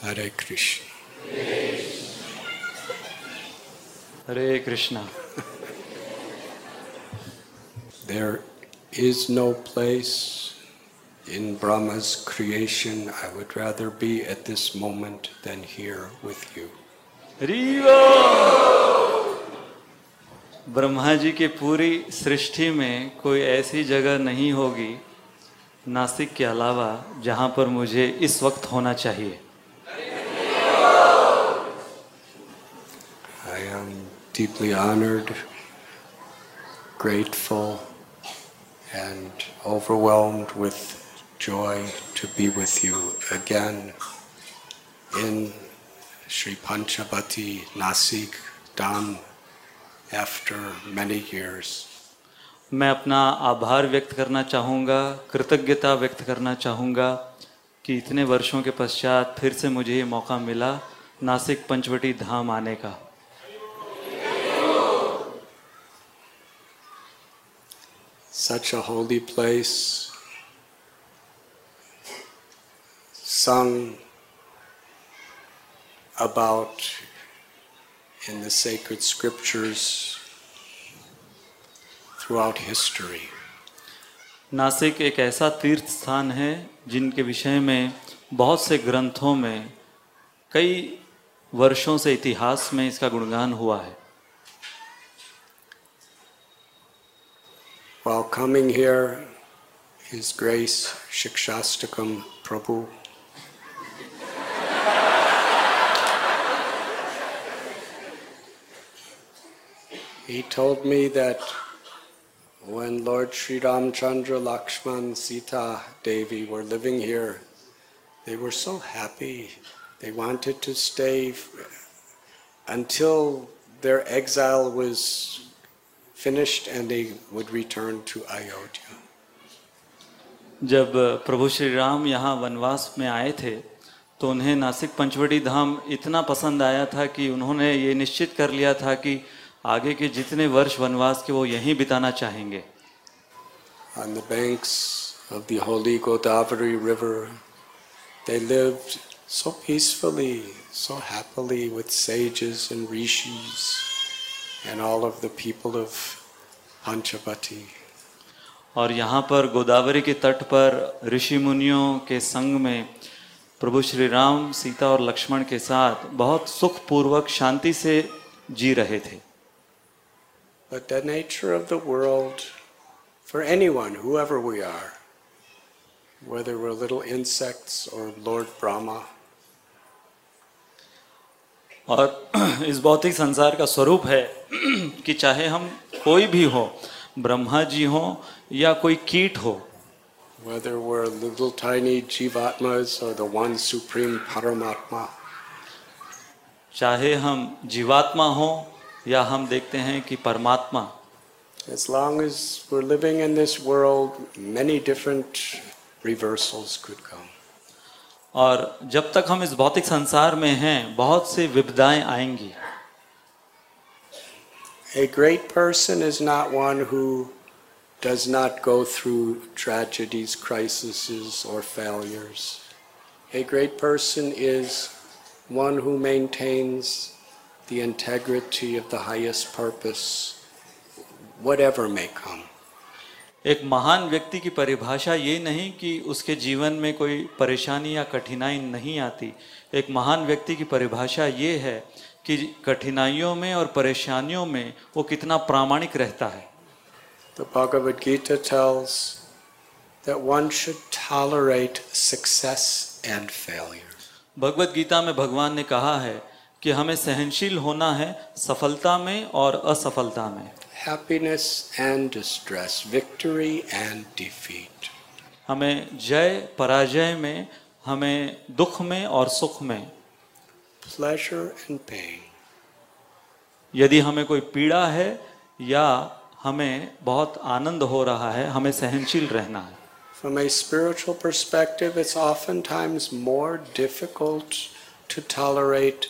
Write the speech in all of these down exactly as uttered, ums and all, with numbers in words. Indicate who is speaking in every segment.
Speaker 1: Hare Krishna.
Speaker 2: Hare Krishna.
Speaker 1: There is no place in Brahma's creation I would rather be at this moment than here with you.
Speaker 2: हरिवा। Brahma ji के पूरी सृष्टि में कोई ऐसी जगह नहीं होगी नासिक के अलावा जहां पर मुझे इस वक्त होना चाहिए।
Speaker 1: I am deeply honored, grateful, and overwhelmed with joy to be with you again in Sri Panchavati Nasik Dham after many years.
Speaker 2: मैं अपना आभार व्यक्त करना चाहूँगा, कृतज्ञता व्यक्त करना चाहूँगा कि इतने वर्षों के पश्चात फिर से मुझे ये मौका मिला नासिक पंचवटी धाम आने का।
Speaker 1: Such a holy place, sung about in the sacred scriptures throughout history.
Speaker 2: Nashik एक ऐसा तीर्थ स्थान है जिनके विषय में बहुत से ग्रंथों में कई वर्षों से इतिहास में इसका गुणगान हुआ है।
Speaker 1: While coming here, His Grace Shikshastakam Prabhu he told me that when Lord Sri Ramchandra, Lakshman, Sita Devi were living here, they were so happy. They wanted to stay until their exile was finished and they would return to Ayodhya.
Speaker 2: जब प्रभु श्री राम यहाँ वनवास में आए थे तो उन्हें नासिक पंचवटी धाम इतना पसंद आया था कि उन्होंने ये निश्चित कर लिया था कि आगे के जितने वर्ष वनवास के वो यहीं बिताना चाहेंगे।
Speaker 1: On the banks of the holy Godavari river, they lived so peacefully, so happily with sages and rishis and all of the people of Panchavati.
Speaker 2: और यहाँ पर गोदावरी के तट पर ऋषि मुनियों के संग में प्रभु श्री राम सीता और लक्ष्मण के साथ बहुत सुख पूर्वक शांति से जी रहे थे।
Speaker 1: But the nature of the world, for anyone, whoever we are, whether we're little insects or Lord Brahma,
Speaker 2: और इस भौतिक संसार का स्वरूप है कि चाहे हम कोई भी हो, ब्रह्मा जी हो या कोई कीट हो,
Speaker 1: whether we're little tiny jivatmas or the one supreme Paramatma,
Speaker 2: चाहे हम जीवात्मा हो या हम देखते हैं कि परमात्मा,
Speaker 1: as long as we're living in this world, many different reversals could come.
Speaker 2: और जब तक हम इस भौतिक संसार में हैं बहुत से विपदाएं आएंगी।
Speaker 1: A great person is not one who does not go through tragedies, crises, or failures. A great person is one who maintains the integrity of the highest purpose, whatever may come.
Speaker 2: एक महान व्यक्ति की परिभाषा ये नहीं कि उसके जीवन में कोई परेशानी या कठिनाई नहीं आती। एक महान व्यक्ति की परिभाषा ये है कि कठिनाइयों में और परेशानियों में वो कितना प्रामाणिक रहता है।
Speaker 1: The Bhagavad Gita tells that one should tolerate success and failure.
Speaker 2: Bhagavad Gita में भगवान ने कहा है कि हमें सहनशील होना है सफलता में और असफलता में।
Speaker 1: Happiness and distress, victory and defeat.
Speaker 2: हमें जय पराजय में, हमें दुख में और सुख में,
Speaker 1: Pleasure and pain.
Speaker 2: यदि हमें कोई पीड़ा है या हमें बहुत आनंद हो रहा है, हमें सहनशील रहना है।
Speaker 1: From a spiritual perspective, it's oftentimes more difficult to tolerate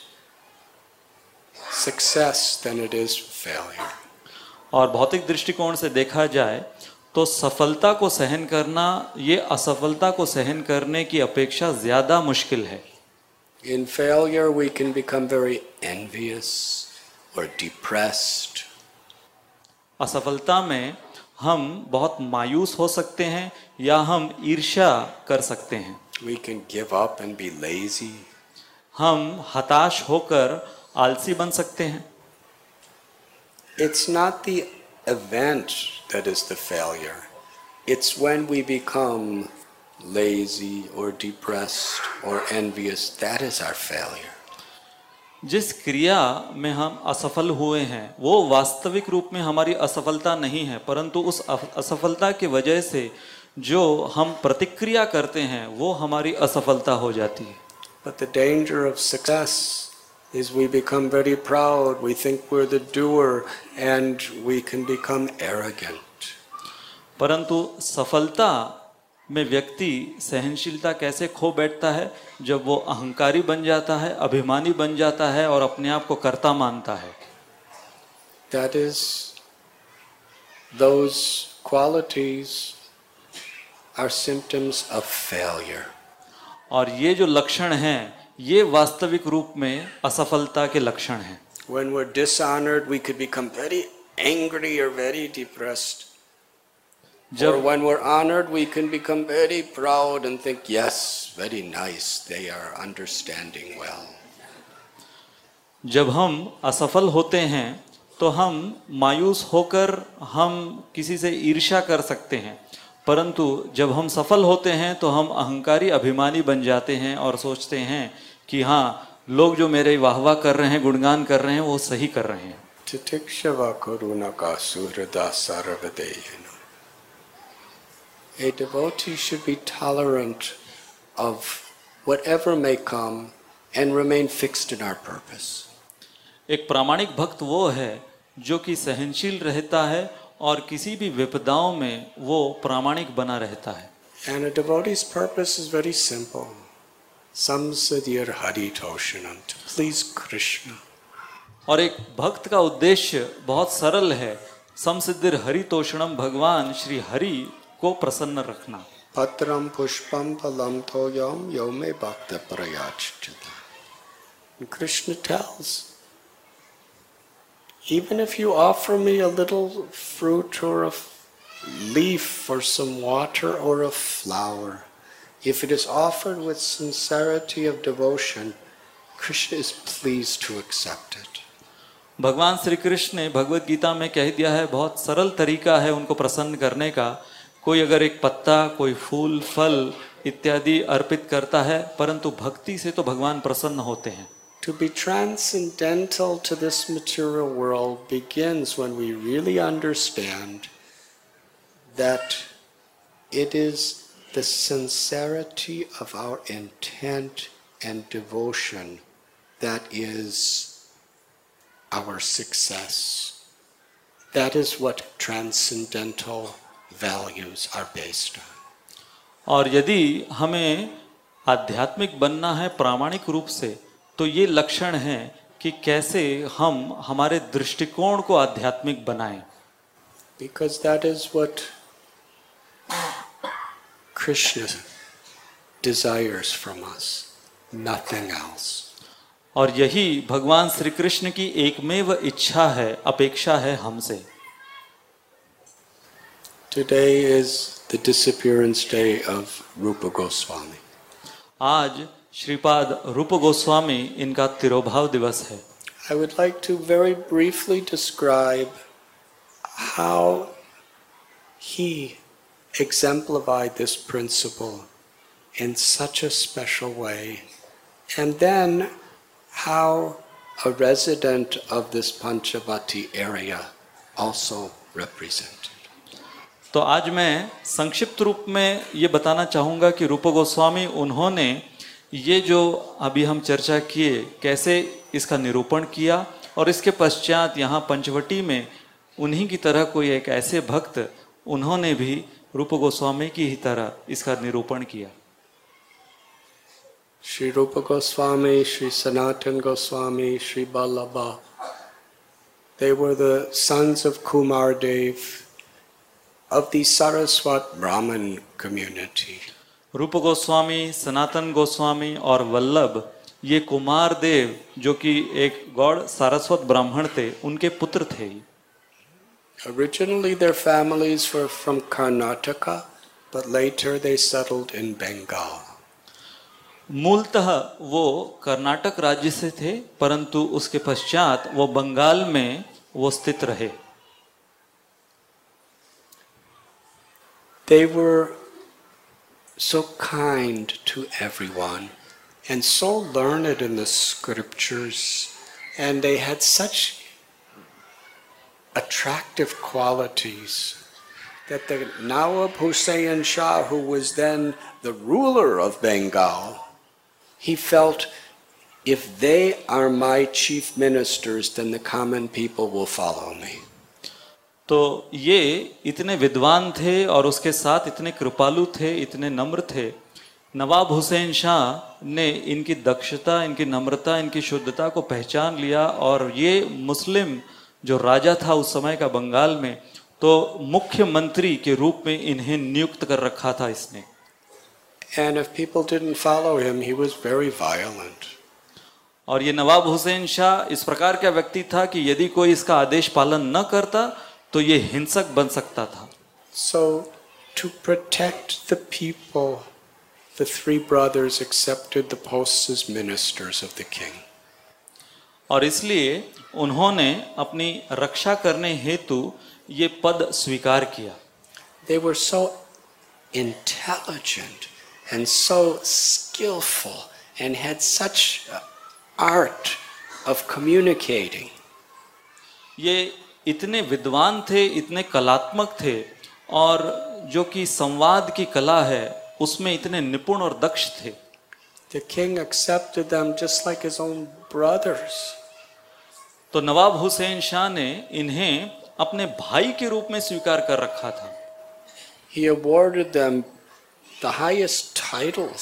Speaker 1: success than it is failure.
Speaker 2: और भौतिक दृष्टिकोण से देखा जाए तो सफलता को सहन करना ये असफलता को सहन करने की अपेक्षा ज्यादा मुश्किल है।
Speaker 1: In failure, we can become very envious or depressed.
Speaker 2: असफलता में हम बहुत मायूस हो सकते हैं या हम ईर्ष्या कर सकते हैं।
Speaker 1: We can give up and be lazy.
Speaker 2: हम हताश होकर आलसी बन सकते हैं।
Speaker 1: It's not the event that is the failure. It's when we become lazy or depressed or envious. That is our failure.
Speaker 2: जिस क्रिया में हम असफल हुए हैं वो वास्तविक रूप में हमारी असफलता नहीं है, परंतु उस असफलता की वजह से जो हम प्रतिक्रिया करते हैं वो हमारी असफलता हो जाती है।
Speaker 1: But the danger of success is we become very proud, we think we're the doer, and we can become arrogant.
Speaker 2: परंतु सफलता में व्यक्ति सहनशीलता कैसे खो बैठता है? जब वो अहंकारी बन जाता है, अभिमानी बन जाता है और अपने आप को कर्ता मानता है।
Speaker 1: That is, those qualities are symptoms of failure.
Speaker 2: और ये जो लक्षण हैं ये वास्तविक रूप में असफलता के लक्षण हैं।
Speaker 1: When we're dishonored, we could become very angry or very depressed. Or when we're honored, we can become very proud and think, yes, very nice, they are understanding well.
Speaker 2: जब हम असफल होते हैं तो हम मायूस होकर हम किसी से ईर्ष्या कर सकते हैं, परंतु जब हम सफल होते हैं तो हम अहंकारी अभिमानी बन जाते हैं और सोचते हैं कि हाँ, लोग जो मेरे वाहवाह कर रहे हैं, गुणगान कर रहे हैं, वो सही कर रहे हैं।
Speaker 1: Titikshava karunaka suhrada sarvadeyena. A devotee should be tolerant of whatever may come and remain fixed in our purpose.
Speaker 2: एक प्रामाणिक भक्त वो है जो कि सहनशील रहता है और किसी भी विपदाओं में वो प्रामाणिक बना रहता है।
Speaker 1: And a devotee's purpose is very simple. Samsadir Hari Toshanam, to please Krishna.
Speaker 2: और एक भक्त का उद्देश्य बहुत सरल है, समसिद्धिर हरि तोषणम, भगवान श्री हरि को प्रसन्न रखना।
Speaker 1: Patram pushpam palam toyam yome bhakta prayachchata. And Krishna tells, even if you offer me a little fruit or a leaf or some water or a flower, if it is offered with sincerity of devotion, Krishna is pleased to accept it.
Speaker 2: भगवान श्री कृष्ण ने भगवत गीता में कह दिया है, बहुत सरल तरीका है उनको प्रसन्न करने का। कोई अगर एक पत्ता, कोई फूल, फल इत्यादि अर्पित करता है, परंतु भक्ति से तो भगवान प्रसन्न होते हैं।
Speaker 1: To be transcendental to this material world begins when we really understand that it is the sincerity of our intent and devotion that is our success. That is what transcendental values are based on.
Speaker 2: और यदि हमें आध्यात्मिक बनना है प्रामाणिक रूप से, तो ये लक्षण है कि कैसे हम हमारे दृष्टिकोण को आध्यात्मिक बनाएं।
Speaker 1: Because that is what Krishna desires from us, nothing else.
Speaker 2: और यही भगवान श्री कृष्ण की एकमेव इच्छा है, अपेक्षा है हमसे।
Speaker 1: Today is the disappearance day of Rupa Goswami.
Speaker 2: आज श्रीपाद रूप गोस्वामी इनका तिरोभाव दिवस है।
Speaker 1: I would like to very briefly describe how he exemplified this principle in such a special way, and then how a resident of this Panchavati area also represented.
Speaker 2: तो आज मैं संक्षिप्त रूप में ये बताना चाहूँगा कि रूप गोस्वामी उन्होंने ये जो अभी हम चर्चा किए कैसे इसका निरूपण किया, और इसके पश्चात यहाँ पंचवटी में उन्हीं की तरह कोई एक ऐसे भक्त उन्होंने भी रूप गोस्वामी की ही तरह इसका निरूपण किया।
Speaker 1: Shri Rupa Goswami, Shri Sanatan Goswami, Shri Ballabha, they were the sons of Kumar Dev of the Saraswat Brahmin community.
Speaker 2: रूप गोस्वामी, सनातन गोस्वामी और वल्लभ ये कुमार देव जो कि एक गौड़ सारस्वत ब्राह्मण थे, उनके पुत्र थे।
Speaker 1: Originally their families were from Karnataka, but later they settled in Bengal.
Speaker 2: मूलतः वो कर्नाटक राज्य से थे, परंतु उसके पश्चात वो बंगाल में वो स्थित रहे।
Speaker 1: They were so kind to everyone and so learned in the scriptures, and they had such attractive qualities that the Nawab Hussain Shah, who was then the ruler of Bengal, he felt, if they are my chief ministers, then the common people will follow me.
Speaker 2: तो ये इतने विद्वान थे और उसके साथ इतने कृपालु थे, इतने नम्र थे। नवाब हुसैन शाह ने इनकी दक्षता, इनकी नम्रता, इनकी शुद्धता को पहचान लिया और ये मुस्लिम जो राजा था उस समय का बंगाल में, तो मुख्यमंत्री के रूप में इन्हें नियुक्त कर रखा था इसने।
Speaker 1: And if people didn't follow him, he was very violent.
Speaker 2: और ये नवाब हुसैन शाह इस प्रकार का व्यक्ति था कि यदि कोई इसका आदेश पालन न करता तो ये हिंसक बन सकता था।
Speaker 1: So to protect the people, the three brothers accepted the posts as ministers of the king.
Speaker 2: और इसलिए उन्होंने अपनी रक्षा करने हेतु ये पद स्वीकार किया।
Speaker 1: They were so intelligent and so skillful and had such art of communicating.
Speaker 2: ये इतने विद्वान थे, इतने कलात्मक थे और जो कि संवाद की कला है उसमें इतने निपुण और दक्ष थे।
Speaker 1: The king accepted them just like his own brothers.
Speaker 2: तो नवाब हुसैन शाह ने इन्हें अपने भाई के रूप में स्वीकार कर रखा था।
Speaker 1: He awarded them the highest titles.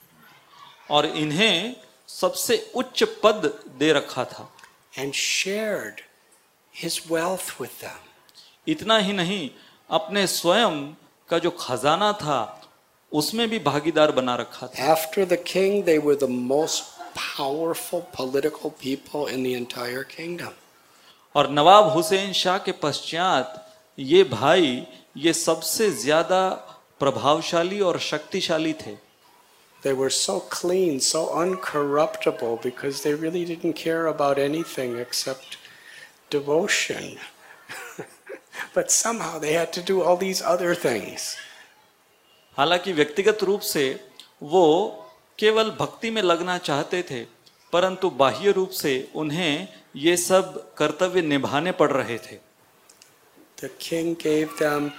Speaker 2: और इन्हें सबसे उच्च पद दे रखा था।
Speaker 1: And shared his wealth with them.
Speaker 2: इतना ही नहीं, अपने स्वयं का जो खजाना था उसमें भी भागीदार बना रखा था।
Speaker 1: After the king, they were the most powerful political people in the entire kingdom.
Speaker 2: और नवाब हुसैन शाह के पश्चात ये भाई ये सबसे ज्यादा प्रभावशाली और शक्तिशाली थे।
Speaker 1: They were so clean, so uncorruptible, because they really didn't care about anything except devotion. But somehow they had to do all these other things.
Speaker 2: हालांकि व्यक्तिगत रूप से वो केवल भक्ति में लगना चाहते थे, परंतु बाह्य रूप से उन्हें ये सब कर्तव्य निभाने पड़ रहे थे।
Speaker 1: The king gave them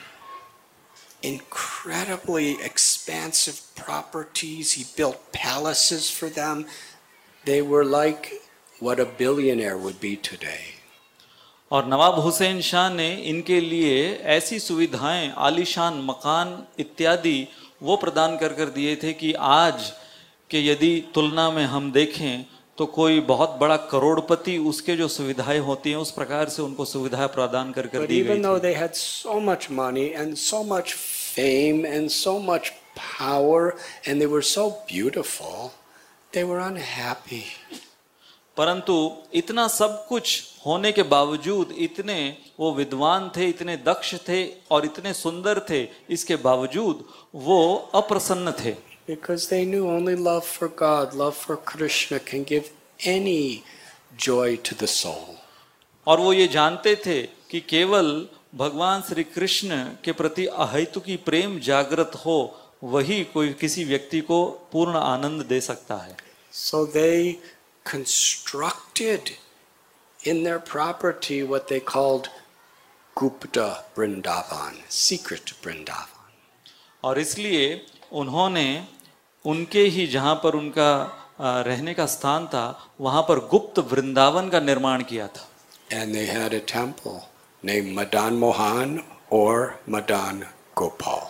Speaker 1: incredibly expansive properties. He built palaces for them. They were like what a billionaire would be today.
Speaker 2: और नवाब हुसैन शाह ने इनके लिए ऐसी सुविधाएं, आलीशान मकान इत्यादि वो प्रदान कर कर दिए थे कि आज के यदि तुलना में हम देखें तो कोई बहुत बड़ा करोड़पति उसके जो सुविधाएं होती हैं उस प्रकार से उनको सुविधाएं प्रदान कर कर दी गई थी।
Speaker 1: But even though they had so much money and so much fame and so much power and they were so beautiful, they were unhappy.
Speaker 2: परंतु इतना सब कुछ होने के बावजूद, इतने वो विद्वान थे, इतने दक्ष थे और इतने सुंदर थे, इसके बावजूद वो अप्रसन्न थे।
Speaker 1: Because they knew only love for God, love for Krishna can give any joy to the soul.
Speaker 2: और वो ये जानते थे कि केवल भगवान श्री कृष्ण के प्रति अहेतुकी प्रेम जागृत हो, वही कोई किसी व्यक्ति को पूर्ण आनंद दे सकता है।
Speaker 1: So they constructed in their property what they called Gupta Vrindavan, secret Vrindavan.
Speaker 2: और इसलिए उन्होंने उनके ही जहाँ पर उनका रहने का स्थान था वहाँ पर गुप्त वृंदावन का निर्माण किया था।
Speaker 1: And they had a temple named Madan Mohan or Madan Gopal.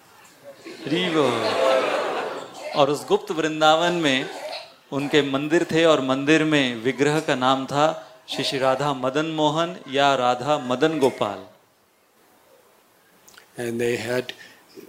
Speaker 2: और उस गुप्त वृंदावन में उनके मंदिर थे और मंदिर में विग्रह का नाम था श्री श्री राधा मदन मोहन या Radha Madan Gopal.
Speaker 1: And they had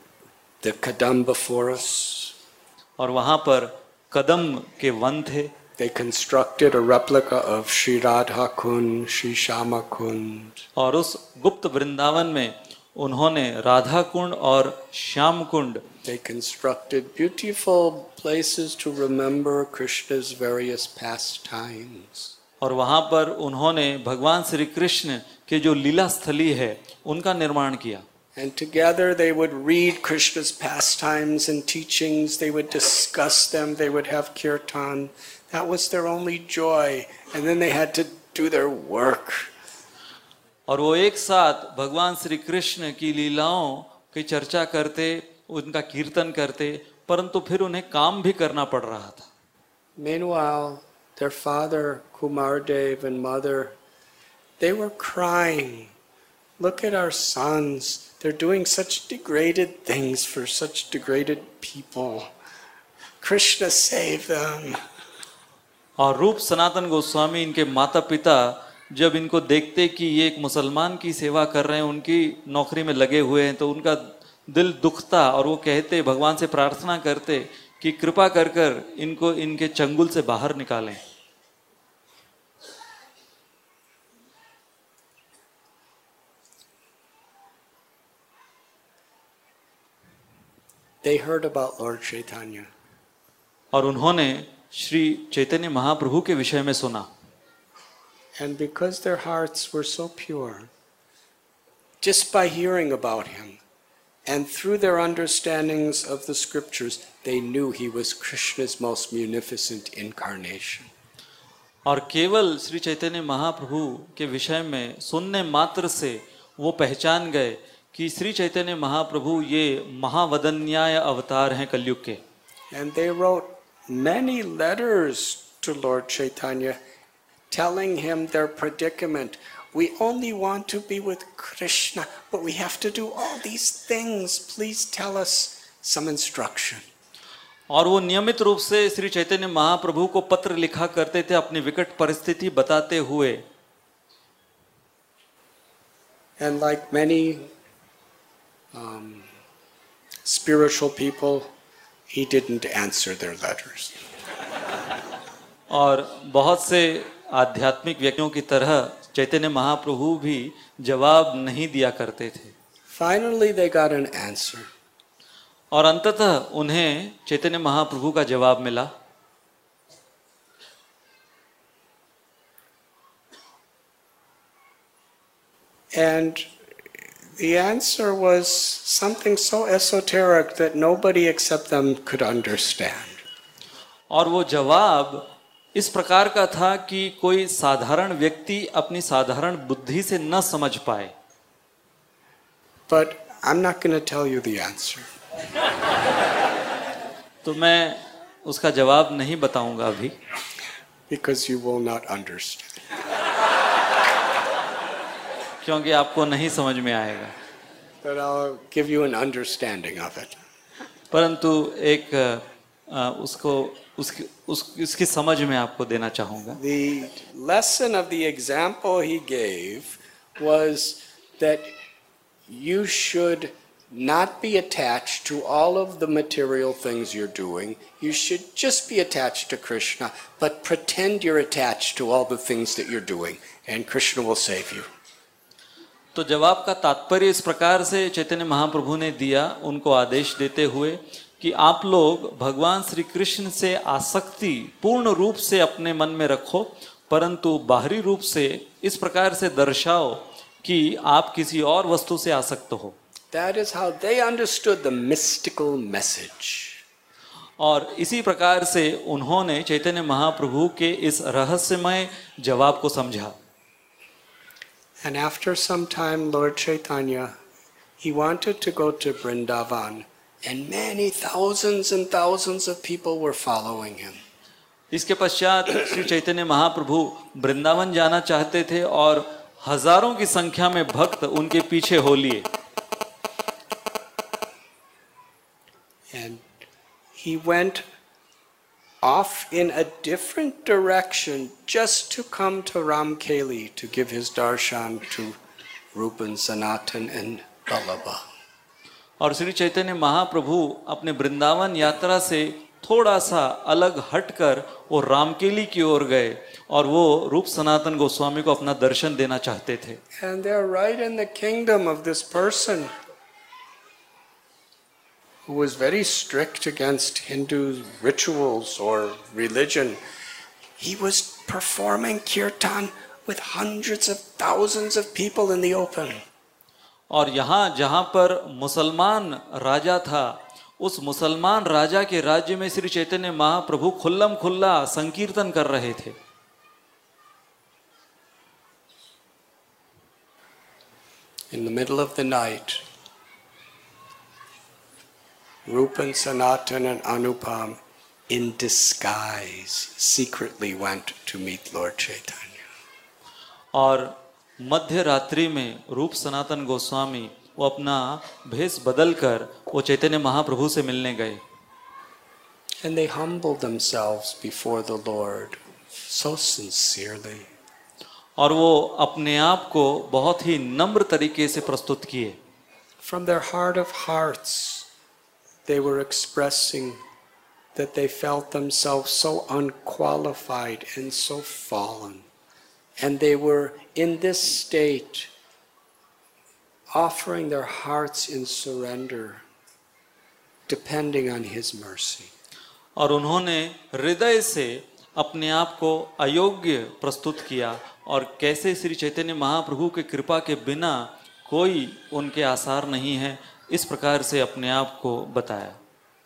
Speaker 1: the Kadamba forests.
Speaker 2: और वहाँ पर कदम के वन थे।
Speaker 1: They constructed a replica of Sri Radha Kund, Sri Shama Kund.
Speaker 2: और उस गुप्त वृंदावन में उन्होंने राधा कुंड और श्याम कुंड
Speaker 1: They constructed beautiful places to remember Krishna's various pastimes.
Speaker 2: और वहां पर उन्होंने भगवान श्री कृष्ण के जो लीला स्थली है उनका निर्माण किया.
Speaker 1: And together they would read Krishna's pastimes and teachings, they would discuss them, they would have kirtan. That was their only joy. And then they had to do their work.
Speaker 2: और वो एक साथ भगवान श्री कृष्ण की लीलाओं की चर्चा करते, उनका कीर्तन करते, परंतु फिर उन्हें काम भी करना पड़ रहा था.
Speaker 1: Meanwhile, their father, Kumardev, and mother, they were crying. Look at our sons. They're doing such degraded things for such degraded people. Krishna save them.
Speaker 2: और रूप सनातन गोस्वामी इनके माता पिता जब इनको देखते कि ये एक मुसलमान की सेवा कर रहे हैं, उनकी नौकरी में लगे हुए हैं, तो उनका दिल दुखता और वो कहते, भगवान से प्रार्थना करते कि कृपा कर कर इनको इनके चंगुल से बाहर निकालें.
Speaker 1: They heard about Lord Chaitanya.
Speaker 2: और उन्होंने श्री चैतन्य महाप्रभु के विषय में सुना.
Speaker 1: And because their hearts were so pure, just by hearing about him and through their understandings of the scriptures, they knew he was Krishna's most munificent incarnation.
Speaker 2: और केवल श्री चैतन्य महाप्रभु के विषय में सुनने मात्र से वो पहचान गए कि श्री चैतन्य महाप्रभु ये महावदन्याय अवतार हैं कलयुग के.
Speaker 1: And they wrote many letters to Lord Chaitanya telling him their predicament. We only want to be with Krishna, but we have to do all these things. Please tell us some instruction.
Speaker 2: और वो नियमित रूप से श्री चैतन्य महाप्रभु को पत्र लिखा करते थे अपनी विकट परिस्थिति बताते हुए.
Speaker 1: And like many um, spiritual people, he didn't answer their letters.
Speaker 2: और बहुत से आध्यात्मिक व्यक्तियों की तरह चैतन्य महाप्रभु भी जवाब नहीं दिया करते थे.
Speaker 1: Finally, they got an answer.
Speaker 2: और अंततः उन्हें चैतन्य महाप्रभु का जवाब मिला.
Speaker 1: And the answer was something so esoteric that nobody except them could understand.
Speaker 2: और वो जवाब इस प्रकार का था कि कोई साधारण व्यक्ति अपनी साधारण बुद्धि से न समझ पाए.
Speaker 1: But I'm not going to tell you the answer.
Speaker 2: तो मैं उसका जवाब नहीं बताऊंगा अभी.
Speaker 1: Because you will not understand.
Speaker 2: क्योंकि आपको नहीं समझ में आएगा.
Speaker 1: But I'll give you an understanding of it.
Speaker 2: परंतु एक आ, उसको उसकी उस इसकी समझ में आपको देना चाहूँगा.
Speaker 1: The lesson of the example he gave was that you should not be attached to all of the material things you're doing. You should just be attached to Krishna, but pretend you're attached to all the things that you're doing, and Krishna will save you.
Speaker 2: तो जवाब का तात्पर्य इस प्रकार से चैतन्य महाप्रभु ने दिया, उनको आदेश देते हुए कि आप लोग भगवान श्री कृष्ण से आसक्ति पूर्ण रूप से अपने मन में रखो, परंतु बाहरी रूप से इस प्रकार से दर्शाओ कि आप किसी और वस्तु से आसक्त हो.
Speaker 1: That is how they understood the mystical message.
Speaker 2: और इसी प्रकार से उन्होंने चैतन्य महाप्रभु के इस रहस्यमय जवाब को समझा.
Speaker 1: And after some time, Lord Chaitanya, he wanted to go to Vrindavan, and many thousands and thousands of people were following him.
Speaker 2: इसके पश्चात श्री चैतन्य महाप्रभु वृंदावन जाना चाहते थे और हजारों की संख्या में भक्त उनके पीछे हो लिए.
Speaker 1: And he went off in a different direction just to come to Ramkeli to give his darshan to Rupan, Sanatan and Vallabha.
Speaker 2: और श्री चैतन्य महाप्रभु अपने वृंदावन यात्रा से थोड़ा सा अलग हटकर वो रामकेली की ओर गए और वो रूप सनातन गोस्वामी को अपना दर्शन देना चाहते थे।
Speaker 1: And they're right in the kingdom of this person who was very strict against Hindu rituals or religion. He was performing kirtan with hundreds of thousands of people in the open.
Speaker 2: और यहाँ जहाँ पर मुसलमान राजा था, उस मुसलमान राजा के राज्य में श्री चैतन्य महाप्रभु खुल्लम खुल्ला संकीर्तन कर रहे थे।
Speaker 1: In the middle of the night, Rupa and Sanatan and Anupam in disguise secretly went to meet Lord Chaitanya.
Speaker 2: और मध्य रात्रि में रूप सनातन गोस्वामी वो अपना भेष बदलकर वो चैतन्य महाप्रभु से मिलने गए।
Speaker 1: And they humbled themselves before the Lord so sincerely.
Speaker 2: और वो अपने आप को बहुत ही नम्र तरीके से प्रस्तुत किए।
Speaker 1: From their heart of hearts, they were expressing that they felt themselves so unqualified and so fallen. And they were in this state, offering their hearts in surrender, depending on His mercy.
Speaker 2: और उन्होंने हृदय से अपने आप को अयोग्य प्रस्तुत किया और कैसे श्री चैतन्य महाप्रभु के कृपा के बिना कोई उनके आसार नहीं है, इस प्रकार से अपने आप को बताया।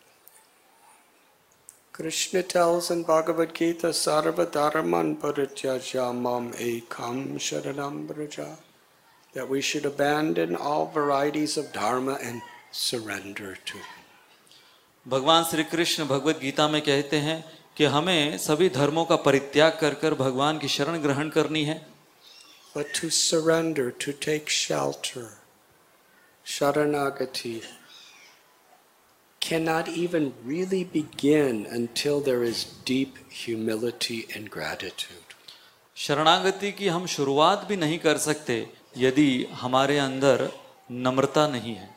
Speaker 1: Krishna tells in Bhagavad Gita, Sarva Dharman Parityajya Mam Ekam Sharanam Vraja, that we should abandon all varieties of dharma and surrender to Him.
Speaker 2: भगवान श्री कृष्ण भगवत गीता में कहते हैं कि हमें सभी धर्मों का परित्याग कर कर भगवान की शरण ग्रहण करनी है।
Speaker 1: But to surrender, to take shelter, Sharanagati, cannot even really begin until there is deep humility and gratitude.
Speaker 2: शरणागति की हम शुरुआत भी नहीं कर सकते यदि हमारे अंदर नम्रता नहीं है।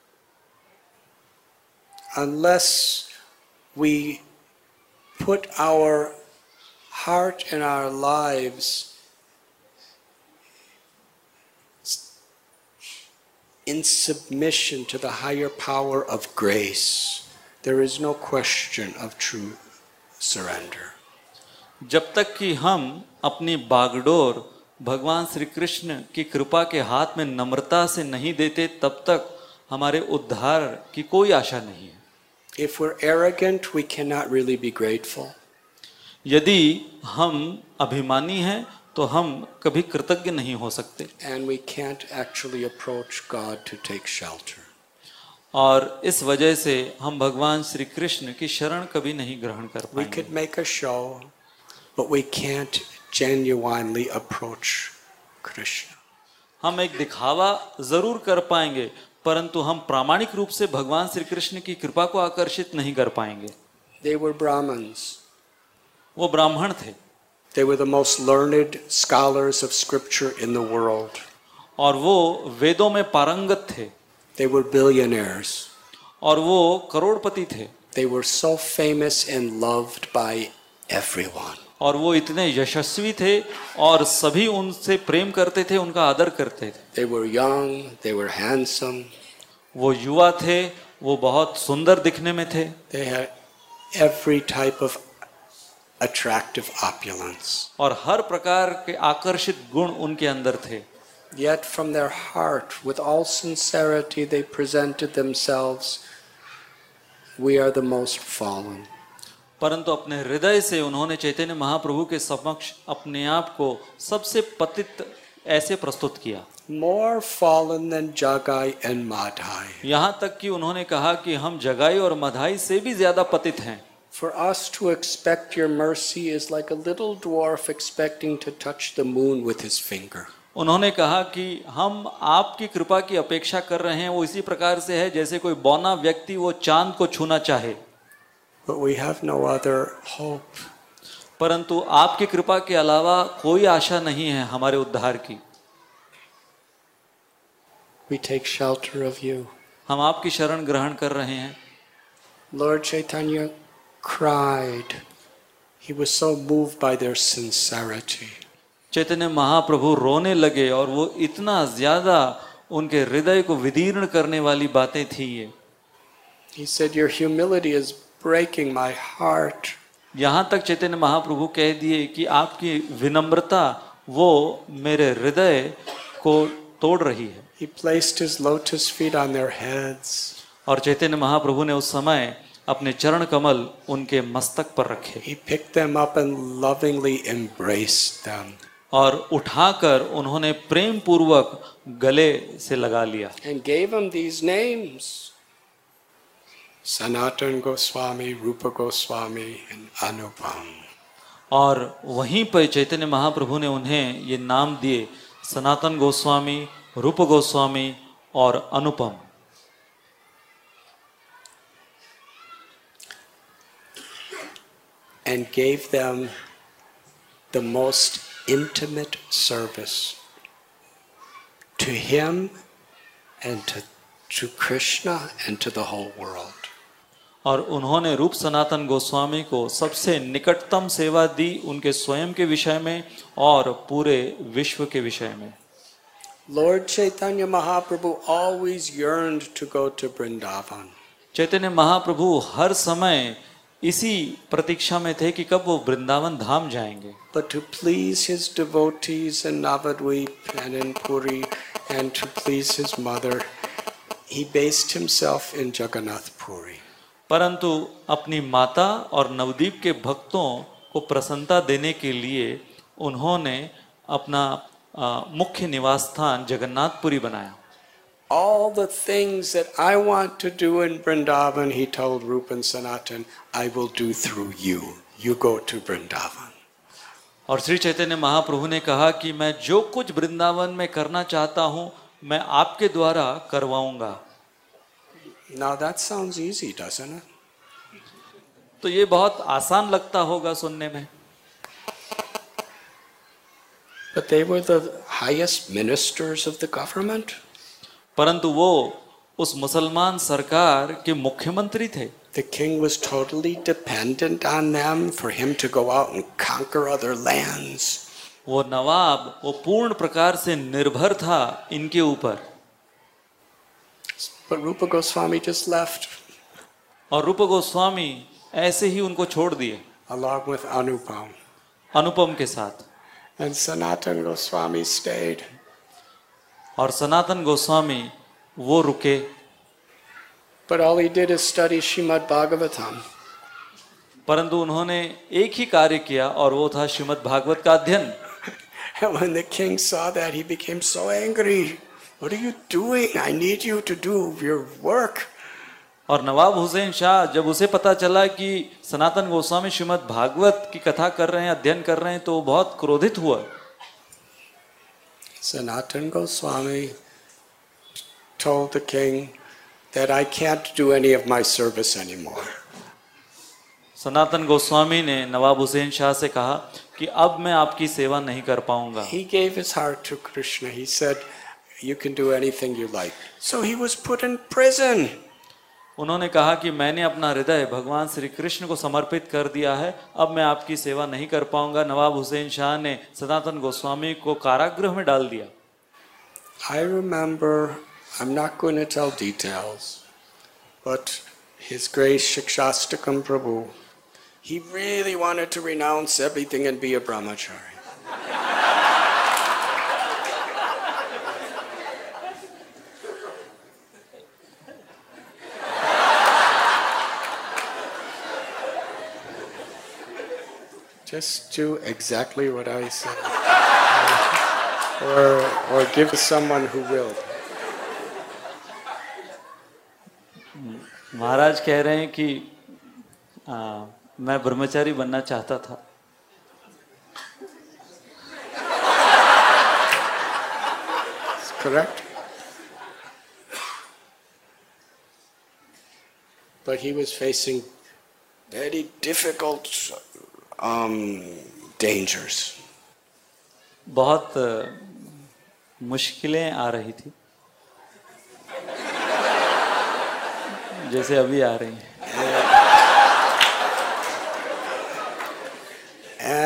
Speaker 1: Unless we put our heart and our lives in submission to the higher power of grace, there is no question of true surrender.
Speaker 2: जब तक कि हम अपनी बागडोर भगवान श्री कृष्ण की कृपा के हाथ में नम्रता से नहीं देते, तब तक हमारे उद्धार की कोई आशा नहीं है।
Speaker 1: If we're arrogant, we cannot really be grateful.
Speaker 2: यदि हम अभिमानी हैं तो हम कभी कृतज्ञ नहीं हो सकते।
Speaker 1: And we can't actually approach God to take shelter.
Speaker 2: और इस वजह से हम भगवान श्री कृष्ण की शरण कभी नहीं ग्रहण कर
Speaker 1: We
Speaker 2: पाएंगे।
Speaker 1: could make a show, but we can't genuinely approach Krishna.
Speaker 2: हम एक दिखावा जरूर कर पाएंगे, परंतु हम प्रामाणिक रूप से भगवान श्री कृष्ण की कृपा को आकर्षित नहीं कर पाएंगे।
Speaker 1: They were Brahmins.
Speaker 2: वो ब्राह्मण थे
Speaker 1: They were the most learned scholars of scripture in the world.
Speaker 2: और वो वेदों में पारंगत थे
Speaker 1: They were billionaires.
Speaker 2: और वो करोड़पति थे
Speaker 1: They were so famous and loved by everyone.
Speaker 2: और वो इतने यशस्वी थे और सभी उनसे प्रेम करते थे, उनका आदर करते थे।
Speaker 1: They were young, they were handsome,
Speaker 2: वो युवा थे, वो बहुत सुंदर दिखने में थे,
Speaker 1: they had every type of attractive opulence.
Speaker 2: और हर प्रकार के आकर्षित गुण उनके अंदर थे।
Speaker 1: Yet from their heart, with all sincerity, they presented themselves, we are the most fallen.
Speaker 2: परंतु अपने हृदय से उन्होंने चैतन्य महाप्रभु के समक्ष अपने आप को सबसे पतित ऐसे प्रस्तुत किया,
Speaker 1: More fallen than Jagai and Madhai.
Speaker 2: यहाँ तक कि उन्होंने कहा कि हम जगाई और मधाई से भी ज्यादा पतित हैं।
Speaker 1: For us to expect your mercy is like a little dwarf expecting to touch the moon with his finger.
Speaker 2: उन्होंने कहा कि हम आपकी कृपा की अपेक्षा कर रहे हैं, वो इसी प्रकार से है जैसे कोई बौना व्यक्ति वो चांद को छूना चाहे।
Speaker 1: But we have no other hope.
Speaker 2: परंतु आपकी कृपा के अलावा कोई आशा नहीं है हमारे उद्धार की।
Speaker 1: We take shelter of you.
Speaker 2: हम आपकी शरण ग्रहण कर रहे हैं।
Speaker 1: Lord Chaitanya, cried. He was so moved by their sincerity.
Speaker 2: Chaitanya Mahaprabhu रोने लगे और वो इतना ज्यादा उनके हृदय को विदीर्ण करने वाली बातें थी ये.
Speaker 1: He said, "Your humility is breaking my heart."
Speaker 2: यहाँ तक चैतन्य महाप्रभु कह दिए कि आपकी विनम्रता वो मेरे हृदय को तोड़ रही है.
Speaker 1: He placed his lotus feet on their heads.
Speaker 2: और चैतन्य महाप्रभु ने उस समय अपने चरण कमल उनके मस्तक पर रखे.
Speaker 1: He picked them up and lovingly embraced them.
Speaker 2: और उठाकर उन्होंने प्रेम पूर्वक गले से लगा लिया.
Speaker 1: And gave them these names. Sanatana Goswami, Rupa Goswami, and Anupam.
Speaker 2: और वहीं पर चैतन्य महाप्रभु ने उन्हें ये नाम दिए, सनातन गोस्वामी, रूप गोस्वामी और अनुपम.
Speaker 1: And gave them the most intimate service to him and to, to Krishna and to the whole world.
Speaker 2: और उन्होंने रूप सनातन गोस्वामी को सबसे निकटतम सेवा दी उनके स्वयं के विषय में और पूरे विश्व के विषय में.
Speaker 1: Lord Chaitanya Mahaprabhu always yearned to go to Vrindavan.
Speaker 2: Chaitanya Mahaprabhu हर समय इसी प्रतीक्षा में थे कि कब वो वृंदावन धाम जाएंगे.
Speaker 1: But to please his devotees in Navadvip and in Puri and to please his mother, he based himself in Jagannath Puri.
Speaker 2: परंतु अपनी माता और नवदीप के भक्तों को प्रसन्नता देने के लिए उन्होंने अपना आ, मुख्य निवास स्थान जगन्नाथपुरी बनाया.
Speaker 1: All the things that I want to do in Vrindavan, he told Rupa and Sanatan, I will do through you. You go to Vrindavan.
Speaker 2: और श्री चैतन्य महाप्रभु ने कहा कि मैं जो कुछ वृंदावन में करना चाहता हूं मैं आपके द्वारा करवाऊंगा.
Speaker 1: Now that sounds easy, doesn't it?
Speaker 2: तो ये बहुत आसान लगता होगा सुनने में.
Speaker 1: But they were the highest ministers of the government.
Speaker 2: परंतु वो उस मुसलमान सरकार के मुख्यमंत्री थे.
Speaker 1: The king was totally dependent on them for him to go out and conquer other lands.
Speaker 2: वो नवाब वो पूर्ण प्रकार से निर्भर था इनके ऊपर.
Speaker 1: But Rupa Goswami just left.
Speaker 2: और रूप गोस्वामी ऐसे ही उनको छोड़ दिए
Speaker 1: along with Anupam.
Speaker 2: अनुपम के साथ.
Speaker 1: And Sanatan Goswami stayed.
Speaker 2: और सनातन गोस्वामी वो रुके.
Speaker 1: But all he did is study Srimad Bhagavatam.
Speaker 2: परंतु उन्होंने एक ही कार्य किया और वो था श्रीमद् भागवत का अध्ययन.
Speaker 1: And when the king saw that, he became so angry. What are you doing? I need you to do your work.
Speaker 2: और नवाब हुसैन शाह जब उसे पता चला कि सनातन गोस्वामी श्रीमद् भागवत की कथा कर रहे हैं, अध्ययन कर रहे हैं, तो वो बहुत क्रोधित हुआ.
Speaker 1: Sanatan Goswami told the king that I can't do any of my service anymore.
Speaker 2: Sanatan Goswami ने नवाब हुसैन शाह से कहा कि अब मैं आपकी सेवा नहीं कर पाऊंगा.
Speaker 1: He gave his heart to Krishna. He said, you can do anything you like. So he was put in prison.
Speaker 2: उन्होंने कहा कि मैंने अपना हृदय भगवान श्री कृष्ण को समर्पित कर दिया है, अब मैं आपकी सेवा नहीं कर पाऊंगा. नवाब हुसैन शाह ने सनातन गोस्वामी को कारागृह में डाल दिया.
Speaker 1: I remember, I'm not going to tell details, but His Grace Shikshastakam Prabhu, he really wanted to renounce everything and be a brahmachari. Just do exactly what I said. Or, or give to someone who will.
Speaker 2: महाराज कह रहे हैं कि आ, मैं ब्रह्मचारी बनना चाहता था.
Speaker 1: That's correct. But he was facing very difficult um, dangers.
Speaker 2: बहुत मुश्किलें आ रही थी, जैसे अभी आ रही हैं.